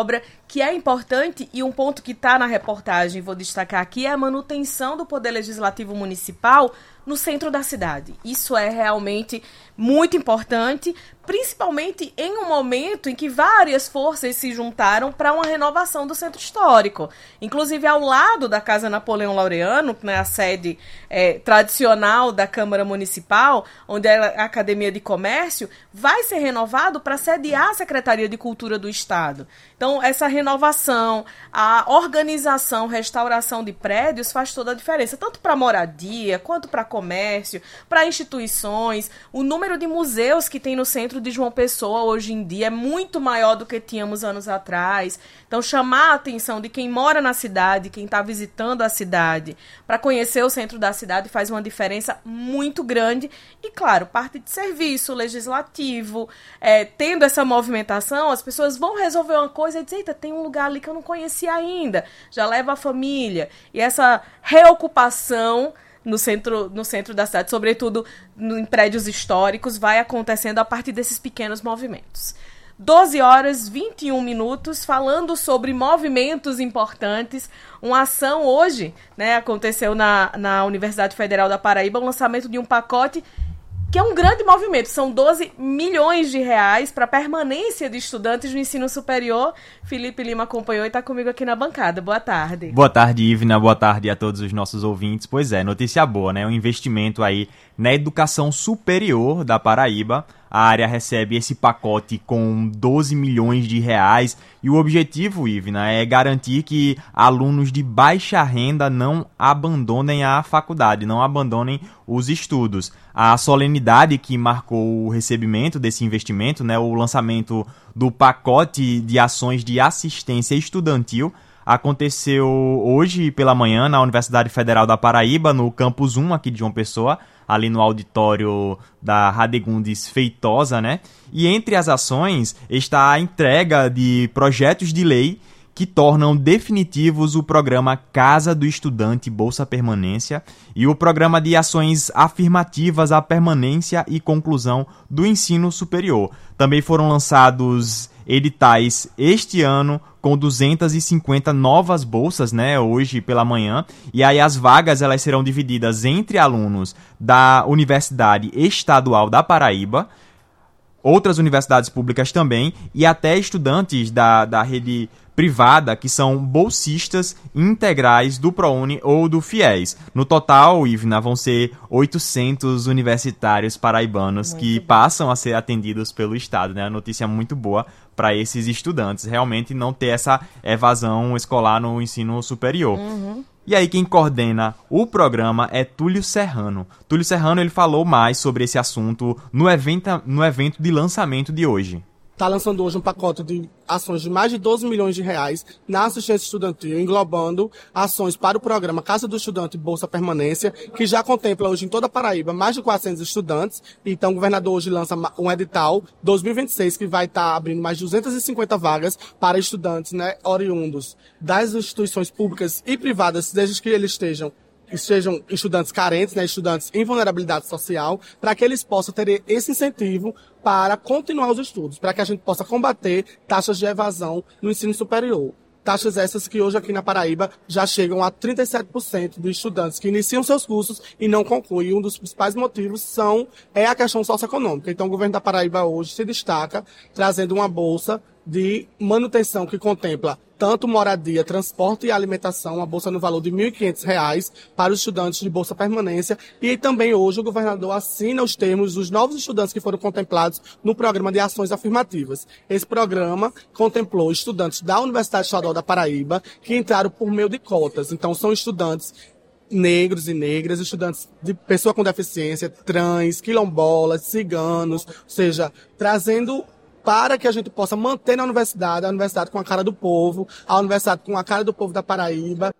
que é importante, e um ponto que está na reportagem, vou destacar aqui, é a manutenção do Poder Legislativo Municipal no centro da cidade. Isso é realmente muito importante, principalmente em um momento em que várias forças se juntaram para uma renovação do centro histórico. Inclusive, ao lado da Casa Napoleão Laureano, né, a sede é, tradicional da Câmara Municipal, onde é a Academia de Comércio, vai ser renovado para sediar a Secretaria de Cultura do Estado. Então, essa renovação, a organização, restauração de prédios faz toda a diferença, tanto para moradia, quanto para comércio, para instituições. O número de museus que tem no centro de João Pessoa hoje em dia é muito maior do que tínhamos anos atrás. Então, chamar a atenção de quem mora na cidade, quem está visitando a cidade, para conhecer o centro da cidade faz uma diferença muito grande. E, claro, parte de serviço legislativo, é, tendo essa movimentação, as pessoas vão resolver uma coisa e dizer, eita, tem um lugar ali que eu não conhecia ainda. Já leva a família. E essa reocupação no centro, no centro da cidade, sobretudo no, em prédios históricos, vai acontecendo a partir desses pequenos movimentos. doze horas e vinte e um minutos, falando sobre movimentos importantes. Uma ação hoje, né, aconteceu na, na Universidade Federal da Paraíba, o lançamento de um pacote que é um grande movimento. São doze milhões de reais para a permanência de estudantes no ensino superior. Felipe Lima acompanhou e está comigo aqui na bancada. Boa tarde. Boa tarde, Ivna. Boa tarde a todos os nossos ouvintes. Pois é, notícia boa, né? Um investimento aí na educação superior da Paraíba. A área recebe esse pacote com doze milhões de reais e o objetivo, Ivna, é garantir que alunos de baixa renda não abandonem a faculdade, não abandonem os estudos. A solenidade que marcou o recebimento desse investimento, né, o lançamento do pacote de ações de assistência estudantil, aconteceu hoje pela manhã na Universidade Federal da Paraíba, no Campus um aqui de João Pessoa, ali no auditório da Radegundes Feitosa, né? E entre as ações está a entrega de projetos de lei que tornam definitivos o programa Casa do Estudante Bolsa Permanência e o programa de ações afirmativas à permanência e conclusão do ensino superior. Também foram lançados editais este ano com duzentas e cinquenta novas bolsas, né, hoje pela manhã, e aí as vagas elas serão divididas entre alunos da Universidade Estadual da Paraíba, outras universidades públicas também, e até estudantes da, da rede privada, que são bolsistas integrais do ProUni ou do FIES. No total, Ivna, vão ser oitocentos universitários paraibanos muito que bom. Passam a ser atendidos pelo Estado, né? A notícia muito boa para esses estudantes, realmente não ter essa evasão escolar no ensino superior. Uhum. E aí quem coordena o programa é Túlio Serrano. Túlio Serrano ele falou mais sobre esse assunto no evento, no evento de lançamento de hoje. Está lançando hoje um pacote de ações de mais de doze milhões de reais na assistência estudantil, englobando ações para o programa Casa do Estudante Bolsa Permanência, que já contempla hoje em toda a Paraíba mais de quatrocentos estudantes. Então o governador hoje lança um edital dois mil e vinte e seis que vai estar abrindo mais de duzentas e cinquenta vagas para estudantes, né, oriundos das instituições públicas e privadas, desde que eles estejam que sejam estudantes carentes, né, estudantes em vulnerabilidade social, para que eles possam ter esse incentivo para continuar os estudos, para que a gente possa combater taxas de evasão no ensino superior. Taxas essas que hoje aqui na Paraíba já chegam a trinta e sete por cento dos estudantes que iniciam seus cursos e não concluem. Um dos principais motivos são, é a questão socioeconômica. Então o governo da Paraíba hoje se destaca trazendo uma bolsa de manutenção que contempla tanto moradia, transporte e alimentação, uma bolsa no valor de mil e quinhentos reais para os estudantes de bolsa permanência. E também hoje o governador assina os termos dos novos estudantes que foram contemplados no programa de ações afirmativas. Esse programa contemplou estudantes da Universidade Estadual da Paraíba que entraram por meio de cotas. Então são estudantes negros e negras, estudantes de pessoa com deficiência, trans, quilombolas, ciganos, ou seja, trazendo para que a gente possa manter na universidade, a universidade com a cara do povo, a universidade com a cara do povo da Paraíba.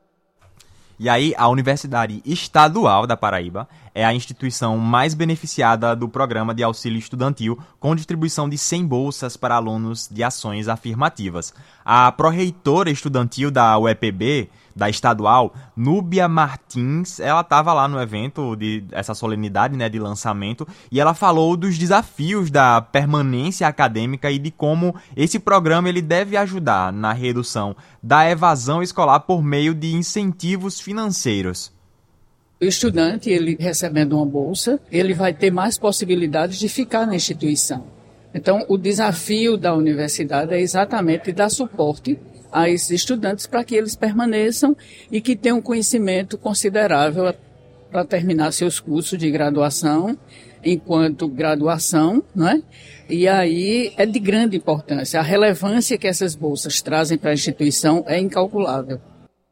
E aí, a Universidade Estadual da Paraíba é a instituição mais beneficiada do programa de auxílio estudantil, com distribuição de cem bolsas para alunos de ações afirmativas. A pró-reitora estudantil da U E P B, da estadual, Núbia Martins, ela estava lá no evento, de essa solenidade, né, de lançamento, e ela falou dos desafios da permanência acadêmica e de como esse programa ele deve ajudar na redução da evasão escolar por meio de incentivos financeiros. O estudante, ele recebendo uma bolsa, ele vai ter mais possibilidades de ficar na instituição. Então, o desafio da universidade é exatamente dar suporte a esses estudantes para que eles permaneçam e que tenham um conhecimento considerável para terminar seus cursos de graduação, enquanto graduação, não é? E aí é de grande importância. A relevância que essas bolsas trazem para a instituição é incalculável.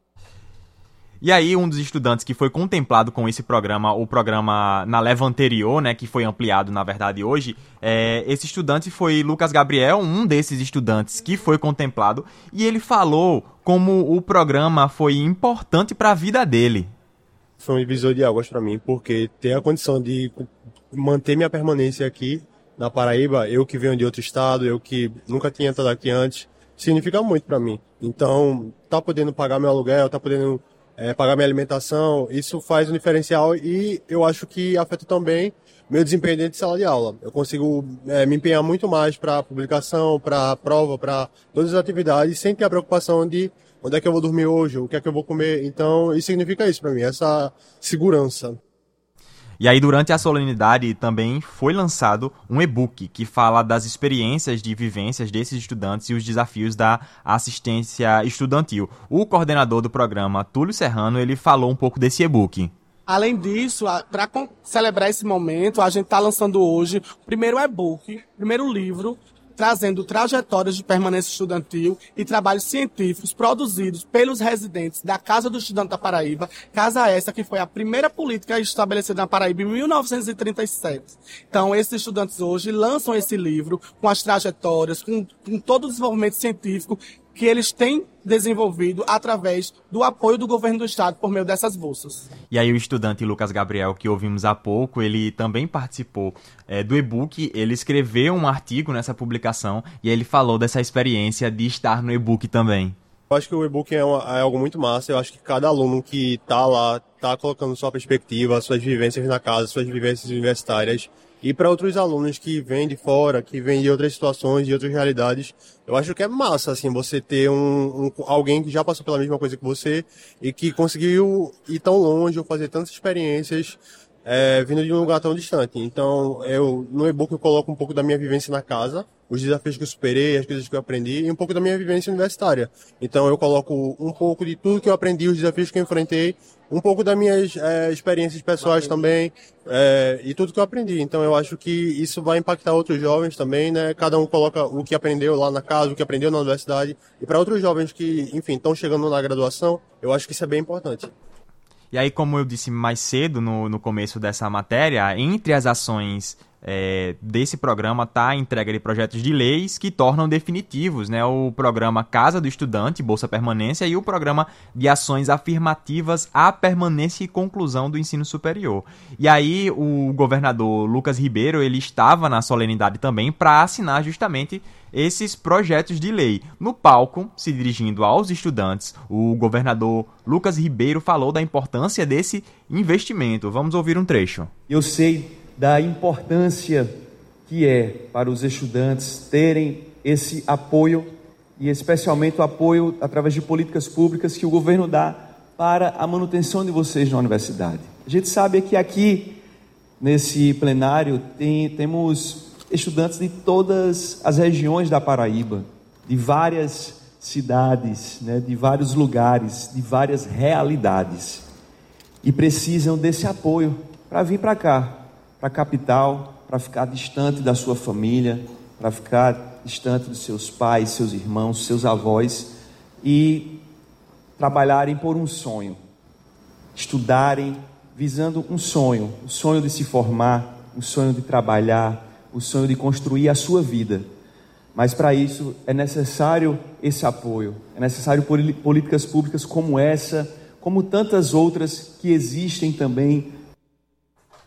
E aí, um dos estudantes que foi contemplado com esse programa, o programa na leva anterior, né, que foi ampliado, na verdade, hoje, é, esse estudante foi Lucas Gabriel, um desses estudantes que foi contemplado, e ele falou como o programa foi importante para a vida dele. Foi um divisor de águas para mim, porque ter a condição de manter minha permanência aqui na Paraíba, eu que venho de outro estado, eu que nunca tinha estado aqui antes, significa muito para mim. Então, tá podendo pagar meu aluguel, tá podendo É, pagar minha alimentação, isso faz um diferencial e eu acho que afeta também meu desempenho dentro de sala de aula. Eu consigo é, me empenhar muito mais para publicação, para prova, para todas as atividades, sem ter a preocupação de onde é que eu vou dormir hoje, o que é que eu vou comer. Então, isso significa isso para mim, essa segurança. E aí, durante a solenidade, também foi lançado um e-book que fala das experiências de vivências desses estudantes e os desafios da assistência estudantil. O coordenador do programa, Túlio Serrano, ele falou um pouco desse e-book. Além disso, para celebrar esse momento, a gente está lançando hoje o primeiro e-book, o primeiro livro, trazendo trajetórias de permanência estudantil e trabalhos científicos produzidos pelos residentes da Casa do Estudante da Paraíba, casa essa que foi a primeira política estabelecida na Paraíba em mil novecentos e trinta e sete. Então, esses estudantes hoje lançam esse livro com as trajetórias, com, com todo o desenvolvimento científico que eles têm desenvolvido através do apoio do governo do estado por meio dessas bolsas. E aí o estudante Lucas Gabriel, que ouvimos há pouco, ele também participou é, do e-book, ele escreveu um artigo nessa publicação e ele falou dessa experiência de estar no e-book também. Eu acho que o e-book é, uma, é algo muito massa, eu acho que cada aluno que está lá está colocando sua perspectiva, suas vivências na casa, suas vivências universitárias. E para outros alunos que vêm de fora, que vêm de outras situações, de outras realidades, eu acho que é massa, assim, você ter um, um, alguém que já passou pela mesma coisa que você e que conseguiu ir tão longe ou fazer tantas experiências é, vindo de um lugar tão distante. Então, eu no e-book eu coloco um pouco da minha vivência na casa, os desafios que eu superei, as coisas que eu aprendi e um pouco da minha vivência universitária. Então, eu coloco um pouco de tudo que eu aprendi, os desafios que eu enfrentei, um pouco das minhas é, experiências pessoais também é, e tudo que eu aprendi. Então, eu acho que isso vai impactar outros jovens também, né? Cada um coloca o que aprendeu lá na casa, o que aprendeu na universidade. E para outros jovens que, enfim, estão chegando na graduação, eu acho que isso é bem importante. E aí, como eu disse mais cedo no, no começo dessa matéria, entre as ações é, desse programa está a entrega de projetos de leis que tornam definitivos, né, o programa Casa do Estudante, Bolsa Permanência, e o programa de ações afirmativas à permanência e conclusão do ensino superior. E aí o governador Lucas Ribeiro, ele estava na solenidade também para assinar justamente esses projetos de lei. No palco, se dirigindo aos estudantes, o governador Lucas Ribeiro falou da importância desse investimento. Vamos ouvir um trecho. Eu sei da importância que é para os estudantes terem esse apoio, e especialmente o apoio através de políticas públicas que o governo dá para a manutenção de vocês na universidade. A gente sabe que aqui, nesse plenário, tem, temos estudantes de todas as regiões da Paraíba, de várias cidades, né, de vários lugares, de várias realidades, e precisam desse apoio para vir para cá, para a capital, para ficar distante da sua família, para ficar distante dos seus pais, seus irmãos, seus avós, e trabalharem por um sonho, estudarem visando um sonho, o sonho de se formar, o sonho de trabalhar, o sonho de construir a sua vida. Mas para isso é necessário esse apoio, é necessário políticas públicas como essa, como tantas outras que existem também.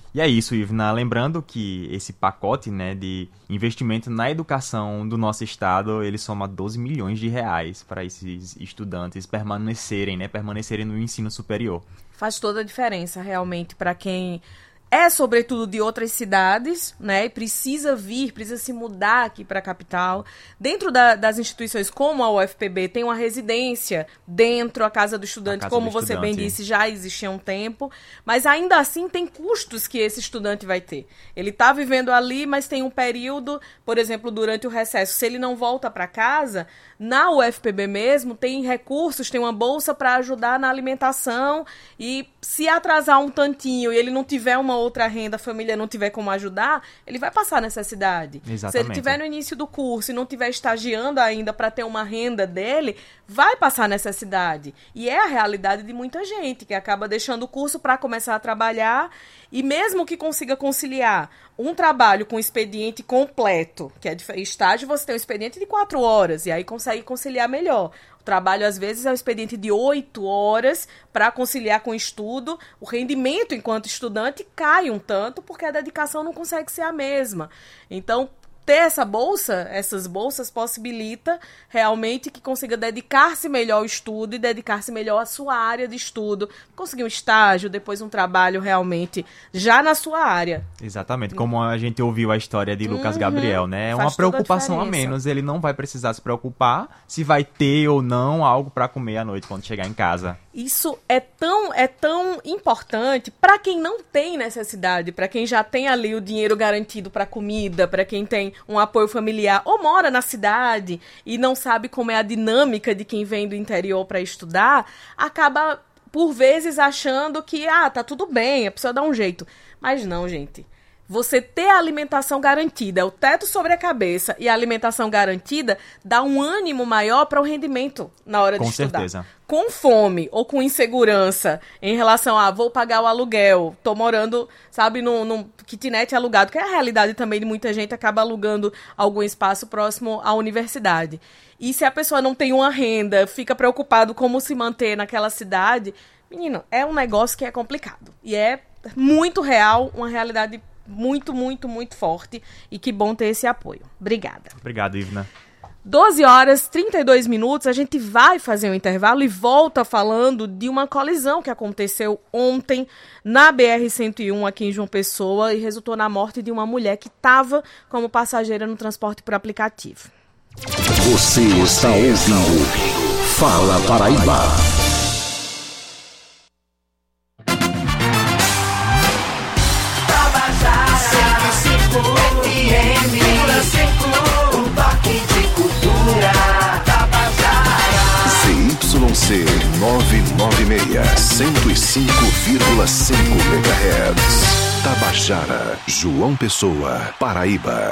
E é isso, Ivna. Lembrando que esse pacote, né, de investimento na educação do nosso estado, ele soma doze milhões de reais para esses estudantes permanecerem, né, permanecerem no ensino superior. Faz toda a diferença, realmente, para quem é, sobretudo, de outras cidades, né, e precisa vir, precisa se mudar aqui para a capital. Dentro da, das instituições como a U F P B, tem uma residência dentro, a Casa do Estudante, casa como do você estudante. bem disse, já existia há um tempo, mas ainda assim tem custos que esse estudante vai ter. Ele está vivendo ali, mas tem um período, por exemplo, durante o recesso, se ele não volta para casa, na U F P B mesmo, tem recursos, tem uma bolsa para ajudar na alimentação, e se atrasar um tantinho e ele não tiver uma outra renda, a família não tiver como ajudar, ele vai passar necessidade. Exatamente. Se ele estiver no início do curso e não estiver estagiando ainda para ter uma renda dele, vai passar necessidade. E é a realidade de muita gente, que acaba deixando o curso para começar a trabalhar, e mesmo que consiga conciliar um trabalho com expediente completo, que é de estágio, você tem um expediente de quatro horas, e aí consegue conciliar melhor. O trabalho, às vezes, é um expediente de oito horas para conciliar com o estudo. O rendimento enquanto estudante cai um tanto, porque a dedicação não consegue ser a mesma. Então, ter essa bolsa, essas bolsas, possibilita realmente que consiga dedicar-se melhor ao estudo e dedicar-se melhor à sua área de estudo, conseguir um estágio, depois um trabalho realmente já na sua área. Exatamente, como a gente ouviu a história de Lucas Uhum, Gabriel, né? É faz uma preocupação toda a, a diferença. menos, ele não vai precisar se preocupar se vai ter ou não algo para comer à noite quando chegar em casa. Isso é tão, é tão importante para quem não tem necessidade, para quem já tem ali o dinheiro garantido para comida, para quem tem um apoio familiar ou mora na cidade e não sabe como é a dinâmica de quem vem do interior para estudar, acaba, por vezes, achando que, ah, tá tudo bem, a pessoa dá um jeito. Mas não, gente. Você ter a alimentação garantida, o teto sobre a cabeça e a alimentação garantida dá um ânimo maior para o rendimento na hora de Com estudar. certeza. Com fome ou com insegurança em relação a vou pagar o aluguel, tô morando, sabe, num, num kitnet alugado, que é a realidade também de muita gente, acaba alugando algum espaço próximo à universidade. E se a pessoa não tem uma renda, fica preocupado como se manter naquela cidade, menino, é um negócio que é complicado. E é muito real, uma realidade muito, muito, muito forte, e que bom ter esse apoio. Obrigada. Obrigado, Ivna. doze horas e trinta e dois minutos, a gente vai fazer um intervalo e volta falando de uma colisão que aconteceu ontem na B R cento e um aqui em João Pessoa e resultou na morte de uma mulher que estava como passageira no transporte por aplicativo. Você está ouvindo Fala Paraíba. Z Y C novecentos e noventa e seis, cento e cinco vírgula cinco megahertz. Tabajara, João Pessoa, Paraíba.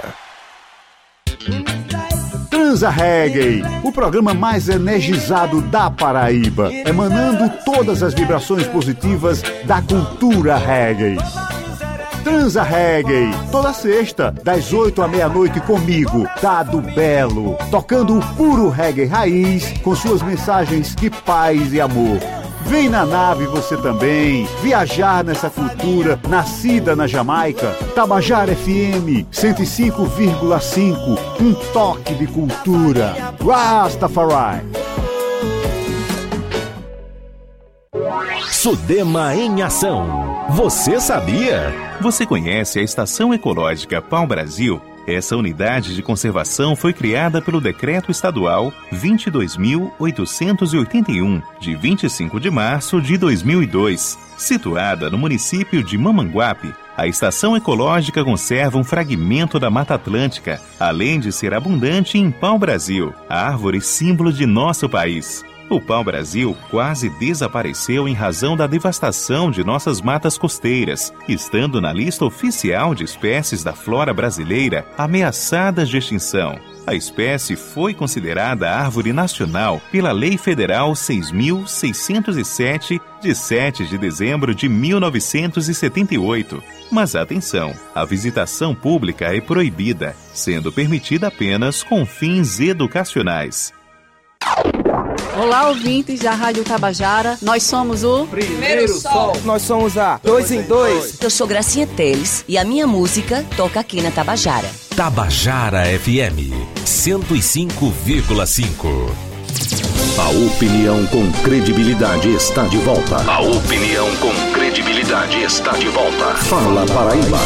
Transa Reggae, o programa mais energizado da Paraíba, emanando todas as vibrações positivas da cultura reggae. Transa Reggae, toda sexta, das oito à meia-noite comigo, Dado Belo, tocando o puro reggae raiz, com suas mensagens de paz e amor. Vem na nave você também, viajar nessa cultura nascida na Jamaica. Tabajara F M cento e cinco vírgula cinco, um toque de cultura. Rastafari. Sudema em ação. Você sabia? Você conhece a Estação Ecológica Pau Brasil? Essa unidade de conservação foi criada pelo Decreto Estadual vinte e dois mil oitocentos e oitenta e um, de vinte e cinco de março de dois mil e dois. Situada no município de Mamanguape, a Estação Ecológica conserva um fragmento da Mata Atlântica, além de ser abundante em pau-brasil, a árvore símbolo de nosso país. O pau-brasil quase desapareceu em razão da devastação de nossas matas costeiras, estando na lista oficial de espécies da flora brasileira ameaçadas de extinção. A espécie foi considerada árvore nacional pela Lei Federal seis mil seiscentos e sete, de sete de dezembro de mil novecentos e setenta e oito. Mas atenção, a visitação pública é proibida, sendo permitida apenas com fins educacionais. Olá, ouvintes da Rádio Tabajara. Nós somos o Primeiro Sol. Nós somos a Dois em Dois. Eu sou Gracinha Teles e a minha música toca aqui na Tabajara. Tabajara F M cento e cinco vírgula cinco. A opinião com credibilidade está de volta. A opinião com credibilidade está de volta. Fala Paraíba.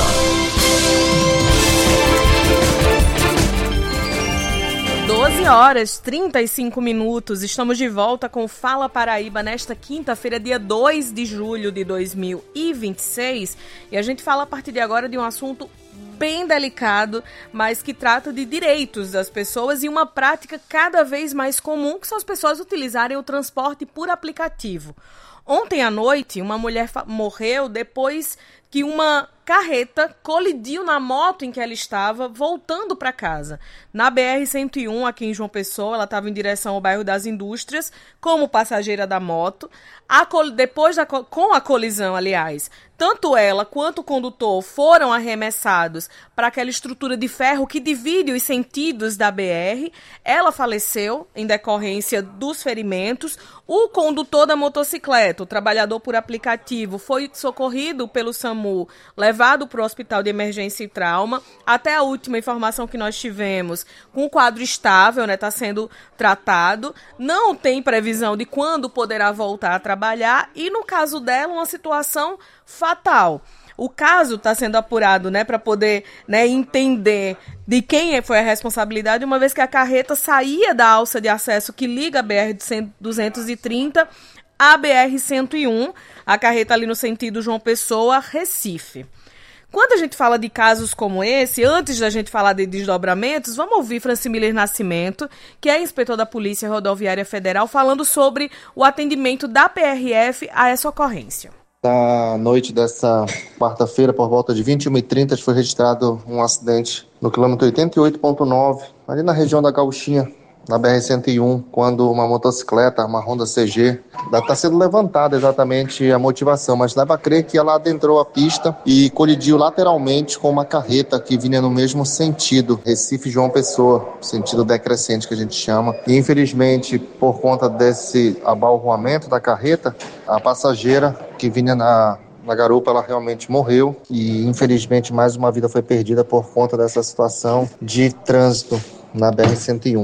doze horas e trinta e cinco minutos, estamos de volta com Fala Paraíba nesta quinta-feira, dia dois de julho de dois mil e vinte e seis, e a gente fala a partir de agora de um assunto bem delicado, mas que trata de direitos das pessoas e uma prática cada vez mais comum, que são as pessoas utilizarem o transporte por aplicativo. Ontem à noite, uma mulher morreu depois que uma carreta colidiu na moto em que ela estava, voltando para casa. Na B R cento e um, aqui em João Pessoa, ela estava em direção ao bairro das Indústrias, como passageira da moto. A col- depois da co- com a colisão, aliás, tanto ela quanto o condutor foram arremessados para aquela estrutura de ferro que divide os sentidos da B R. Ela faleceu em decorrência dos ferimentos. O condutor da motocicleta, o trabalhador por aplicativo, foi socorrido pelo SAMU, levado para o Hospital de Emergência e Trauma. Até a última informação que nós tivemos, com o quadro estável, né, está sendo tratado. Não tem previsão de quando poderá voltar a trabalhar. E no caso dela, uma situação fatal. O caso está sendo apurado, né, para poder, né, entender de quem foi a responsabilidade, uma vez que a carreta saía da alça de acesso que liga a B R duzentos e trinta à B R cento e um, a carreta ali no sentido João Pessoa, Recife. Quando a gente fala de casos como esse, antes da gente falar de desdobramentos, vamos ouvir Franci Miller Nascimento, que é inspetor da Polícia Rodoviária Federal, falando sobre o atendimento da P R F a essa ocorrência. Na noite dessa quarta-feira, por volta de vinte e uma e trinta, foi registrado um acidente no quilômetro oitenta e oito ponto nove, ali na região da Gauchinha, na B R cento e um, quando uma motocicleta, uma Honda C G, está sendo levantada exatamente a motivação, mas leva a crer que ela adentrou a pista e colidiu lateralmente com uma carreta que vinha no mesmo sentido, Recife-João Pessoa, sentido decrescente que a gente chama. E infelizmente, por conta desse abalroamento da carreta, a passageira que vinha na Na garupa, ela realmente morreu e, infelizmente, mais uma vida foi perdida por conta dessa situação de trânsito na B R cento e um.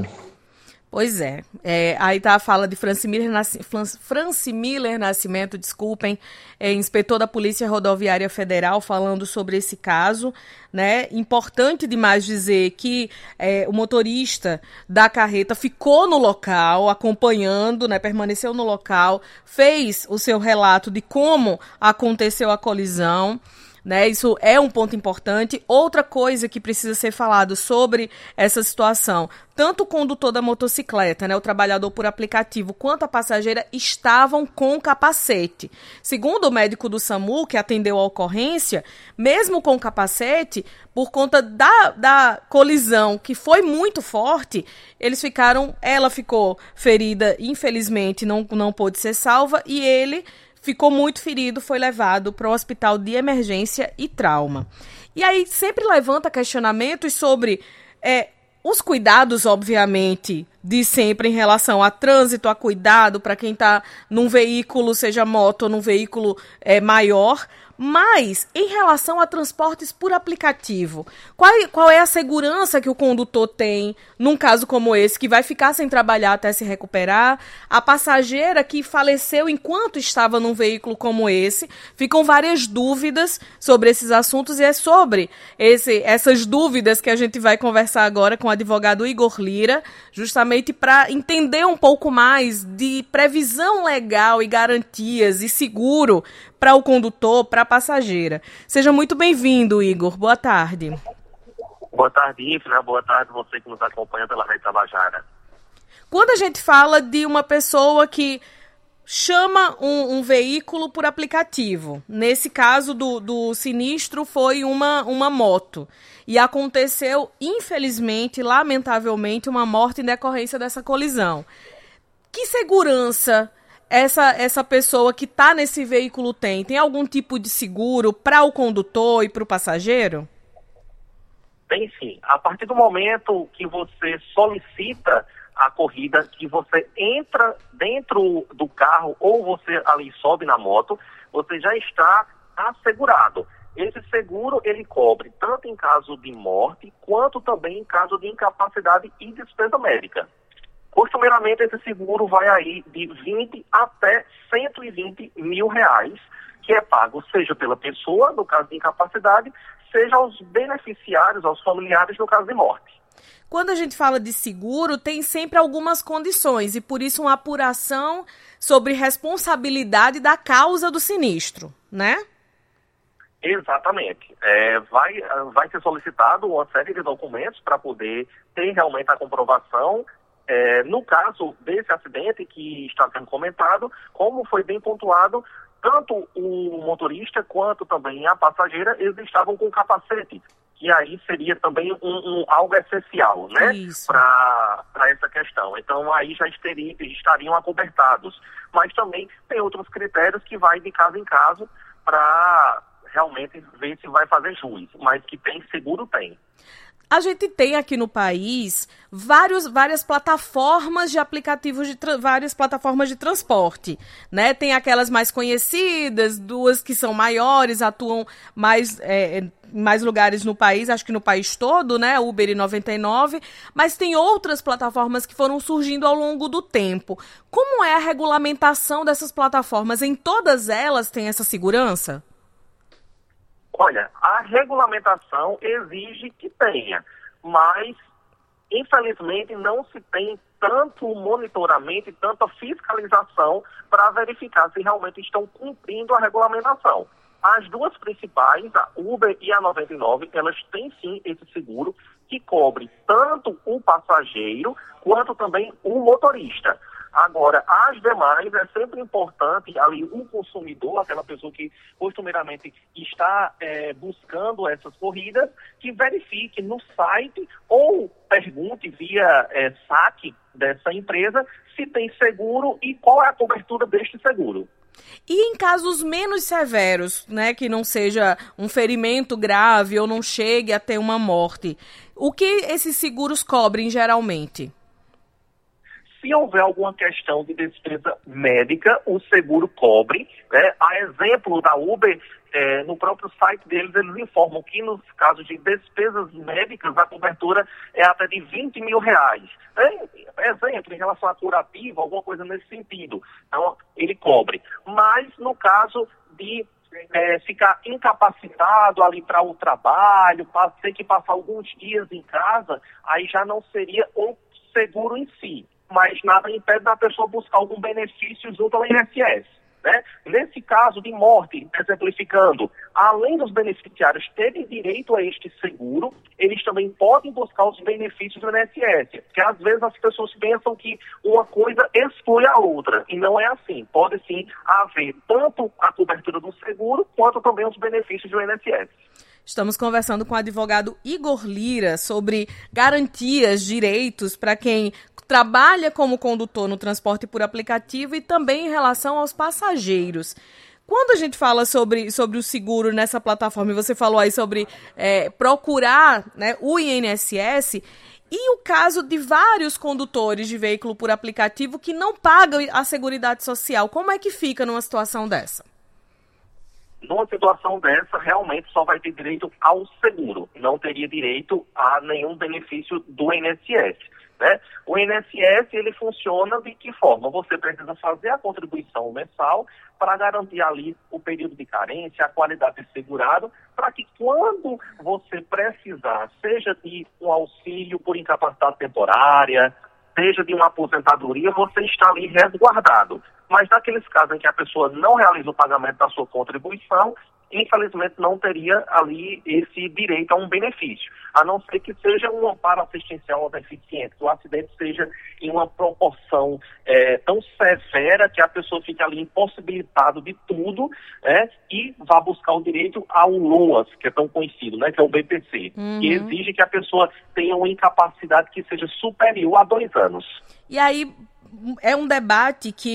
Pois é, é aí tá a fala de Franci Miller, Nasc... Franci Miller Nascimento, desculpem, é, inspetor da Polícia Rodoviária Federal, falando sobre esse caso, né? Importante demais dizer que é, o motorista da carreta ficou no local, acompanhando, né? Permaneceu no local, fez o seu relato de como aconteceu a colisão. Né, isso é um ponto importante. Outra coisa que precisa ser falado sobre essa situação, tanto o condutor da motocicleta, né, o trabalhador por aplicativo, quanto a passageira estavam com capacete. Segundo o médico do SAMU, que atendeu a ocorrência, mesmo com capacete, por conta da, da colisão, que foi muito forte, eles ficaram, ela ficou ferida, infelizmente não, não pôde ser salva, e ele ficou muito ferido, foi levado para o Hospital de Emergência e Trauma. E aí sempre levanta questionamentos sobre é, os cuidados, obviamente, de sempre em relação a trânsito, a cuidado para quem está num veículo, seja moto ou num veículo é, maior, mas em relação a transportes por aplicativo, qual, qual é a segurança que o condutor tem num caso como esse, que vai ficar sem trabalhar até se recuperar? A passageira que faleceu enquanto estava num veículo como esse, ficam várias dúvidas sobre esses assuntos, e é sobre esse, essas dúvidas que a gente vai conversar agora com o advogado Igor Lira, justamente para entender um pouco mais de previsão legal e garantias e seguro para o condutor, para a passageira. Seja muito bem-vindo, Igor. Boa tarde. Boa tarde, Infra. Boa tarde você que nos acompanha pela Rede Tabajara. Quando a gente fala de uma pessoa que chama um, um veículo por aplicativo, nesse caso do, do sinistro foi uma, uma moto, e aconteceu, infelizmente, lamentavelmente, uma morte em decorrência dessa colisão. Que segurança essa, essa pessoa que está nesse veículo tem? Tem algum tipo de seguro para o condutor e para o passageiro? Tem sim. A partir do momento que você solicita a corrida que você entra dentro do carro ou você ali sobe na moto, você já está assegurado. Esse seguro, ele cobre tanto em caso de morte, quanto também em caso de incapacidade e despesa médica. Costumeiramente, esse seguro vai aí de vinte até cento e vinte mil reais, que é pago seja pela pessoa, no caso de incapacidade, seja aos beneficiários, aos familiares, no caso de morte. Quando a gente fala de seguro, tem sempre algumas condições e, por isso, uma apuração sobre responsabilidade da causa do sinistro, né? Exatamente. É, vai, vai ser solicitado uma série de documentos para poder ter realmente a comprovação. É, no caso desse acidente que está sendo comentado, como foi bem pontuado, tanto o motorista quanto também a passageira, eles estavam com capacete, que aí seria também um, um, algo essencial, né, para essa questão. Então, aí já esteri, estariam acobertados. Mas também tem outros critérios que vai de caso em caso para realmente ver se vai fazer jus. Mas que tem seguro, tem. A gente tem aqui no país vários, várias plataformas de aplicativos, de tra- várias plataformas de transporte, né? Tem aquelas mais conhecidas, duas que são maiores, atuam mais é, em mais lugares no país, acho que no país todo, né? Uber e noventa e nove, mas tem outras plataformas que foram surgindo ao longo do tempo. Como é a regulamentação dessas plataformas? Em todas elas tem essa segurança? Olha, a regulamentação exige que tenha, mas, infelizmente, não se tem tanto monitoramento e tanta fiscalização para verificar se realmente estão cumprindo a regulamentação. As duas principais, a Uber e a noventa e nove, elas têm sim esse seguro que cobre tanto o passageiro quanto também o motorista. Agora, as demais, é sempre importante ali o consumidor, aquela pessoa que costumeiramente está é, buscando essas corridas, que verifique no site ou pergunte via é, saque dessa empresa se tem seguro e qual é a cobertura deste seguro. E em casos menos severos, né, que não seja um ferimento grave ou não chegue a ter uma morte, o que esses seguros cobrem geralmente? Se houver alguma questão de despesa médica, o seguro cobre, né? A exemplo da Uber, é, no próprio site deles, eles informam que nos casos de despesas médicas, a cobertura é até de vinte mil reais. É, exemplo, em relação a curativo, alguma coisa nesse sentido. Então, ele cobre. Mas, no caso de é, ficar incapacitado ali para o trabalho, para ter que passar alguns dias em casa, aí já não seria o seguro em si. Mas nada impede da pessoa buscar algum benefício junto ao I N S S. Né? Nesse caso de morte, exemplificando, além dos beneficiários terem direito a este seguro, eles também podem buscar os benefícios do I N S S. Porque às vezes as pessoas pensam que uma coisa exclui a outra. E não é assim. Pode sim haver tanto a cobertura do seguro, quanto também os benefícios do I N S S. Estamos conversando com o advogado Igor Lira sobre garantias, direitos para quem trabalha como condutor no transporte por aplicativo e também em relação aos passageiros. Quando a gente fala sobre, sobre o seguro nessa plataforma, e você falou aí sobre é, procurar, né, o I N S S, e o caso de vários condutores de veículo por aplicativo que não pagam a Seguridade Social, como é que fica numa situação dessa? Numa situação dessa, realmente só vai ter direito ao seguro, não teria direito a nenhum benefício do I N S S. Né? O I N S S, ele funciona de que forma? Você precisa fazer a contribuição mensal para garantir ali o período de carência, a qualidade de segurado, para que quando você precisar, seja de um auxílio por incapacidade temporária, seja de uma aposentadoria, você está ali resguardado. Mas naqueles casos em que a pessoa não realiza o pagamento da sua contribuição, infelizmente não teria ali esse direito a um benefício, a não ser que seja um amparo assistencial ao deficiente, que o acidente seja em uma proporção é, tão severa que a pessoa fique ali impossibilitado de tudo, né, e vá buscar o direito ao LOAS, que é tão conhecido, né, que é o B P C, uhum. que exige que a pessoa tenha uma incapacidade que seja superior a dois anos. E aí é um debate que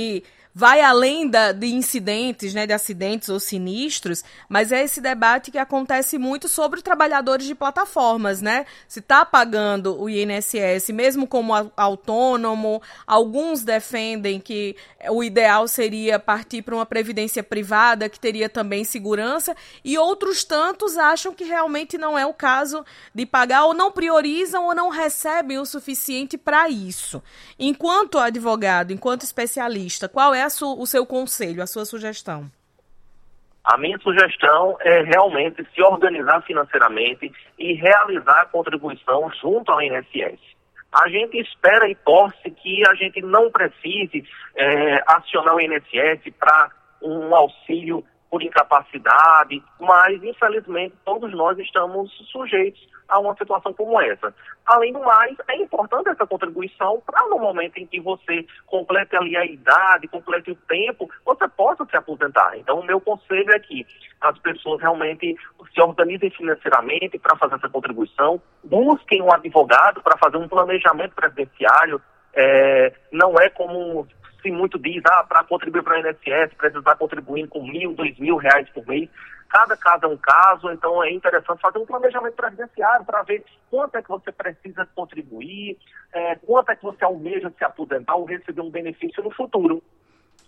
vai além da, de incidentes, né, de acidentes ou sinistros, mas é esse debate que acontece muito sobre trabalhadores de plataformas, né? Se está pagando o I N S S, mesmo como autônomo, alguns defendem que o ideal seria partir para uma previdência privada que teria também segurança, e outros tantos acham que realmente não é o caso de pagar, ou não priorizam ou não recebem o suficiente para isso. Enquanto advogado, enquanto especialista, qual é a su- o seu conselho, a sua sugestão? A minha sugestão é realmente se organizar financeiramente e realizar a contribuição junto ao I N S S. A gente espera e torce que a gente não precise é, acionar o I N S S para um auxílio por incapacidade, mas infelizmente todos nós estamos sujeitos a uma situação como essa. Além do mais, é importante essa contribuição para no momento em que você complete ali a idade, complete o tempo, você possa se aposentar. Então o meu conselho é que as pessoas realmente se organizem financeiramente para fazer essa contribuição, busquem um advogado para fazer um planejamento previdenciário. É, não é como se muito diz, ah, para contribuir para o I N S S, precisa estar contribuindo com mil, dois mil reais por mês. Cada caso é um caso, então é interessante fazer um planejamento previdenciário para ver quanto é que você precisa contribuir, é, quanto é que você almeja se aposentar ou receber um benefício no futuro.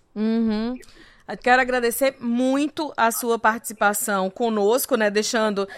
Uhum. Quero agradecer muito a sua participação conosco, né, deixando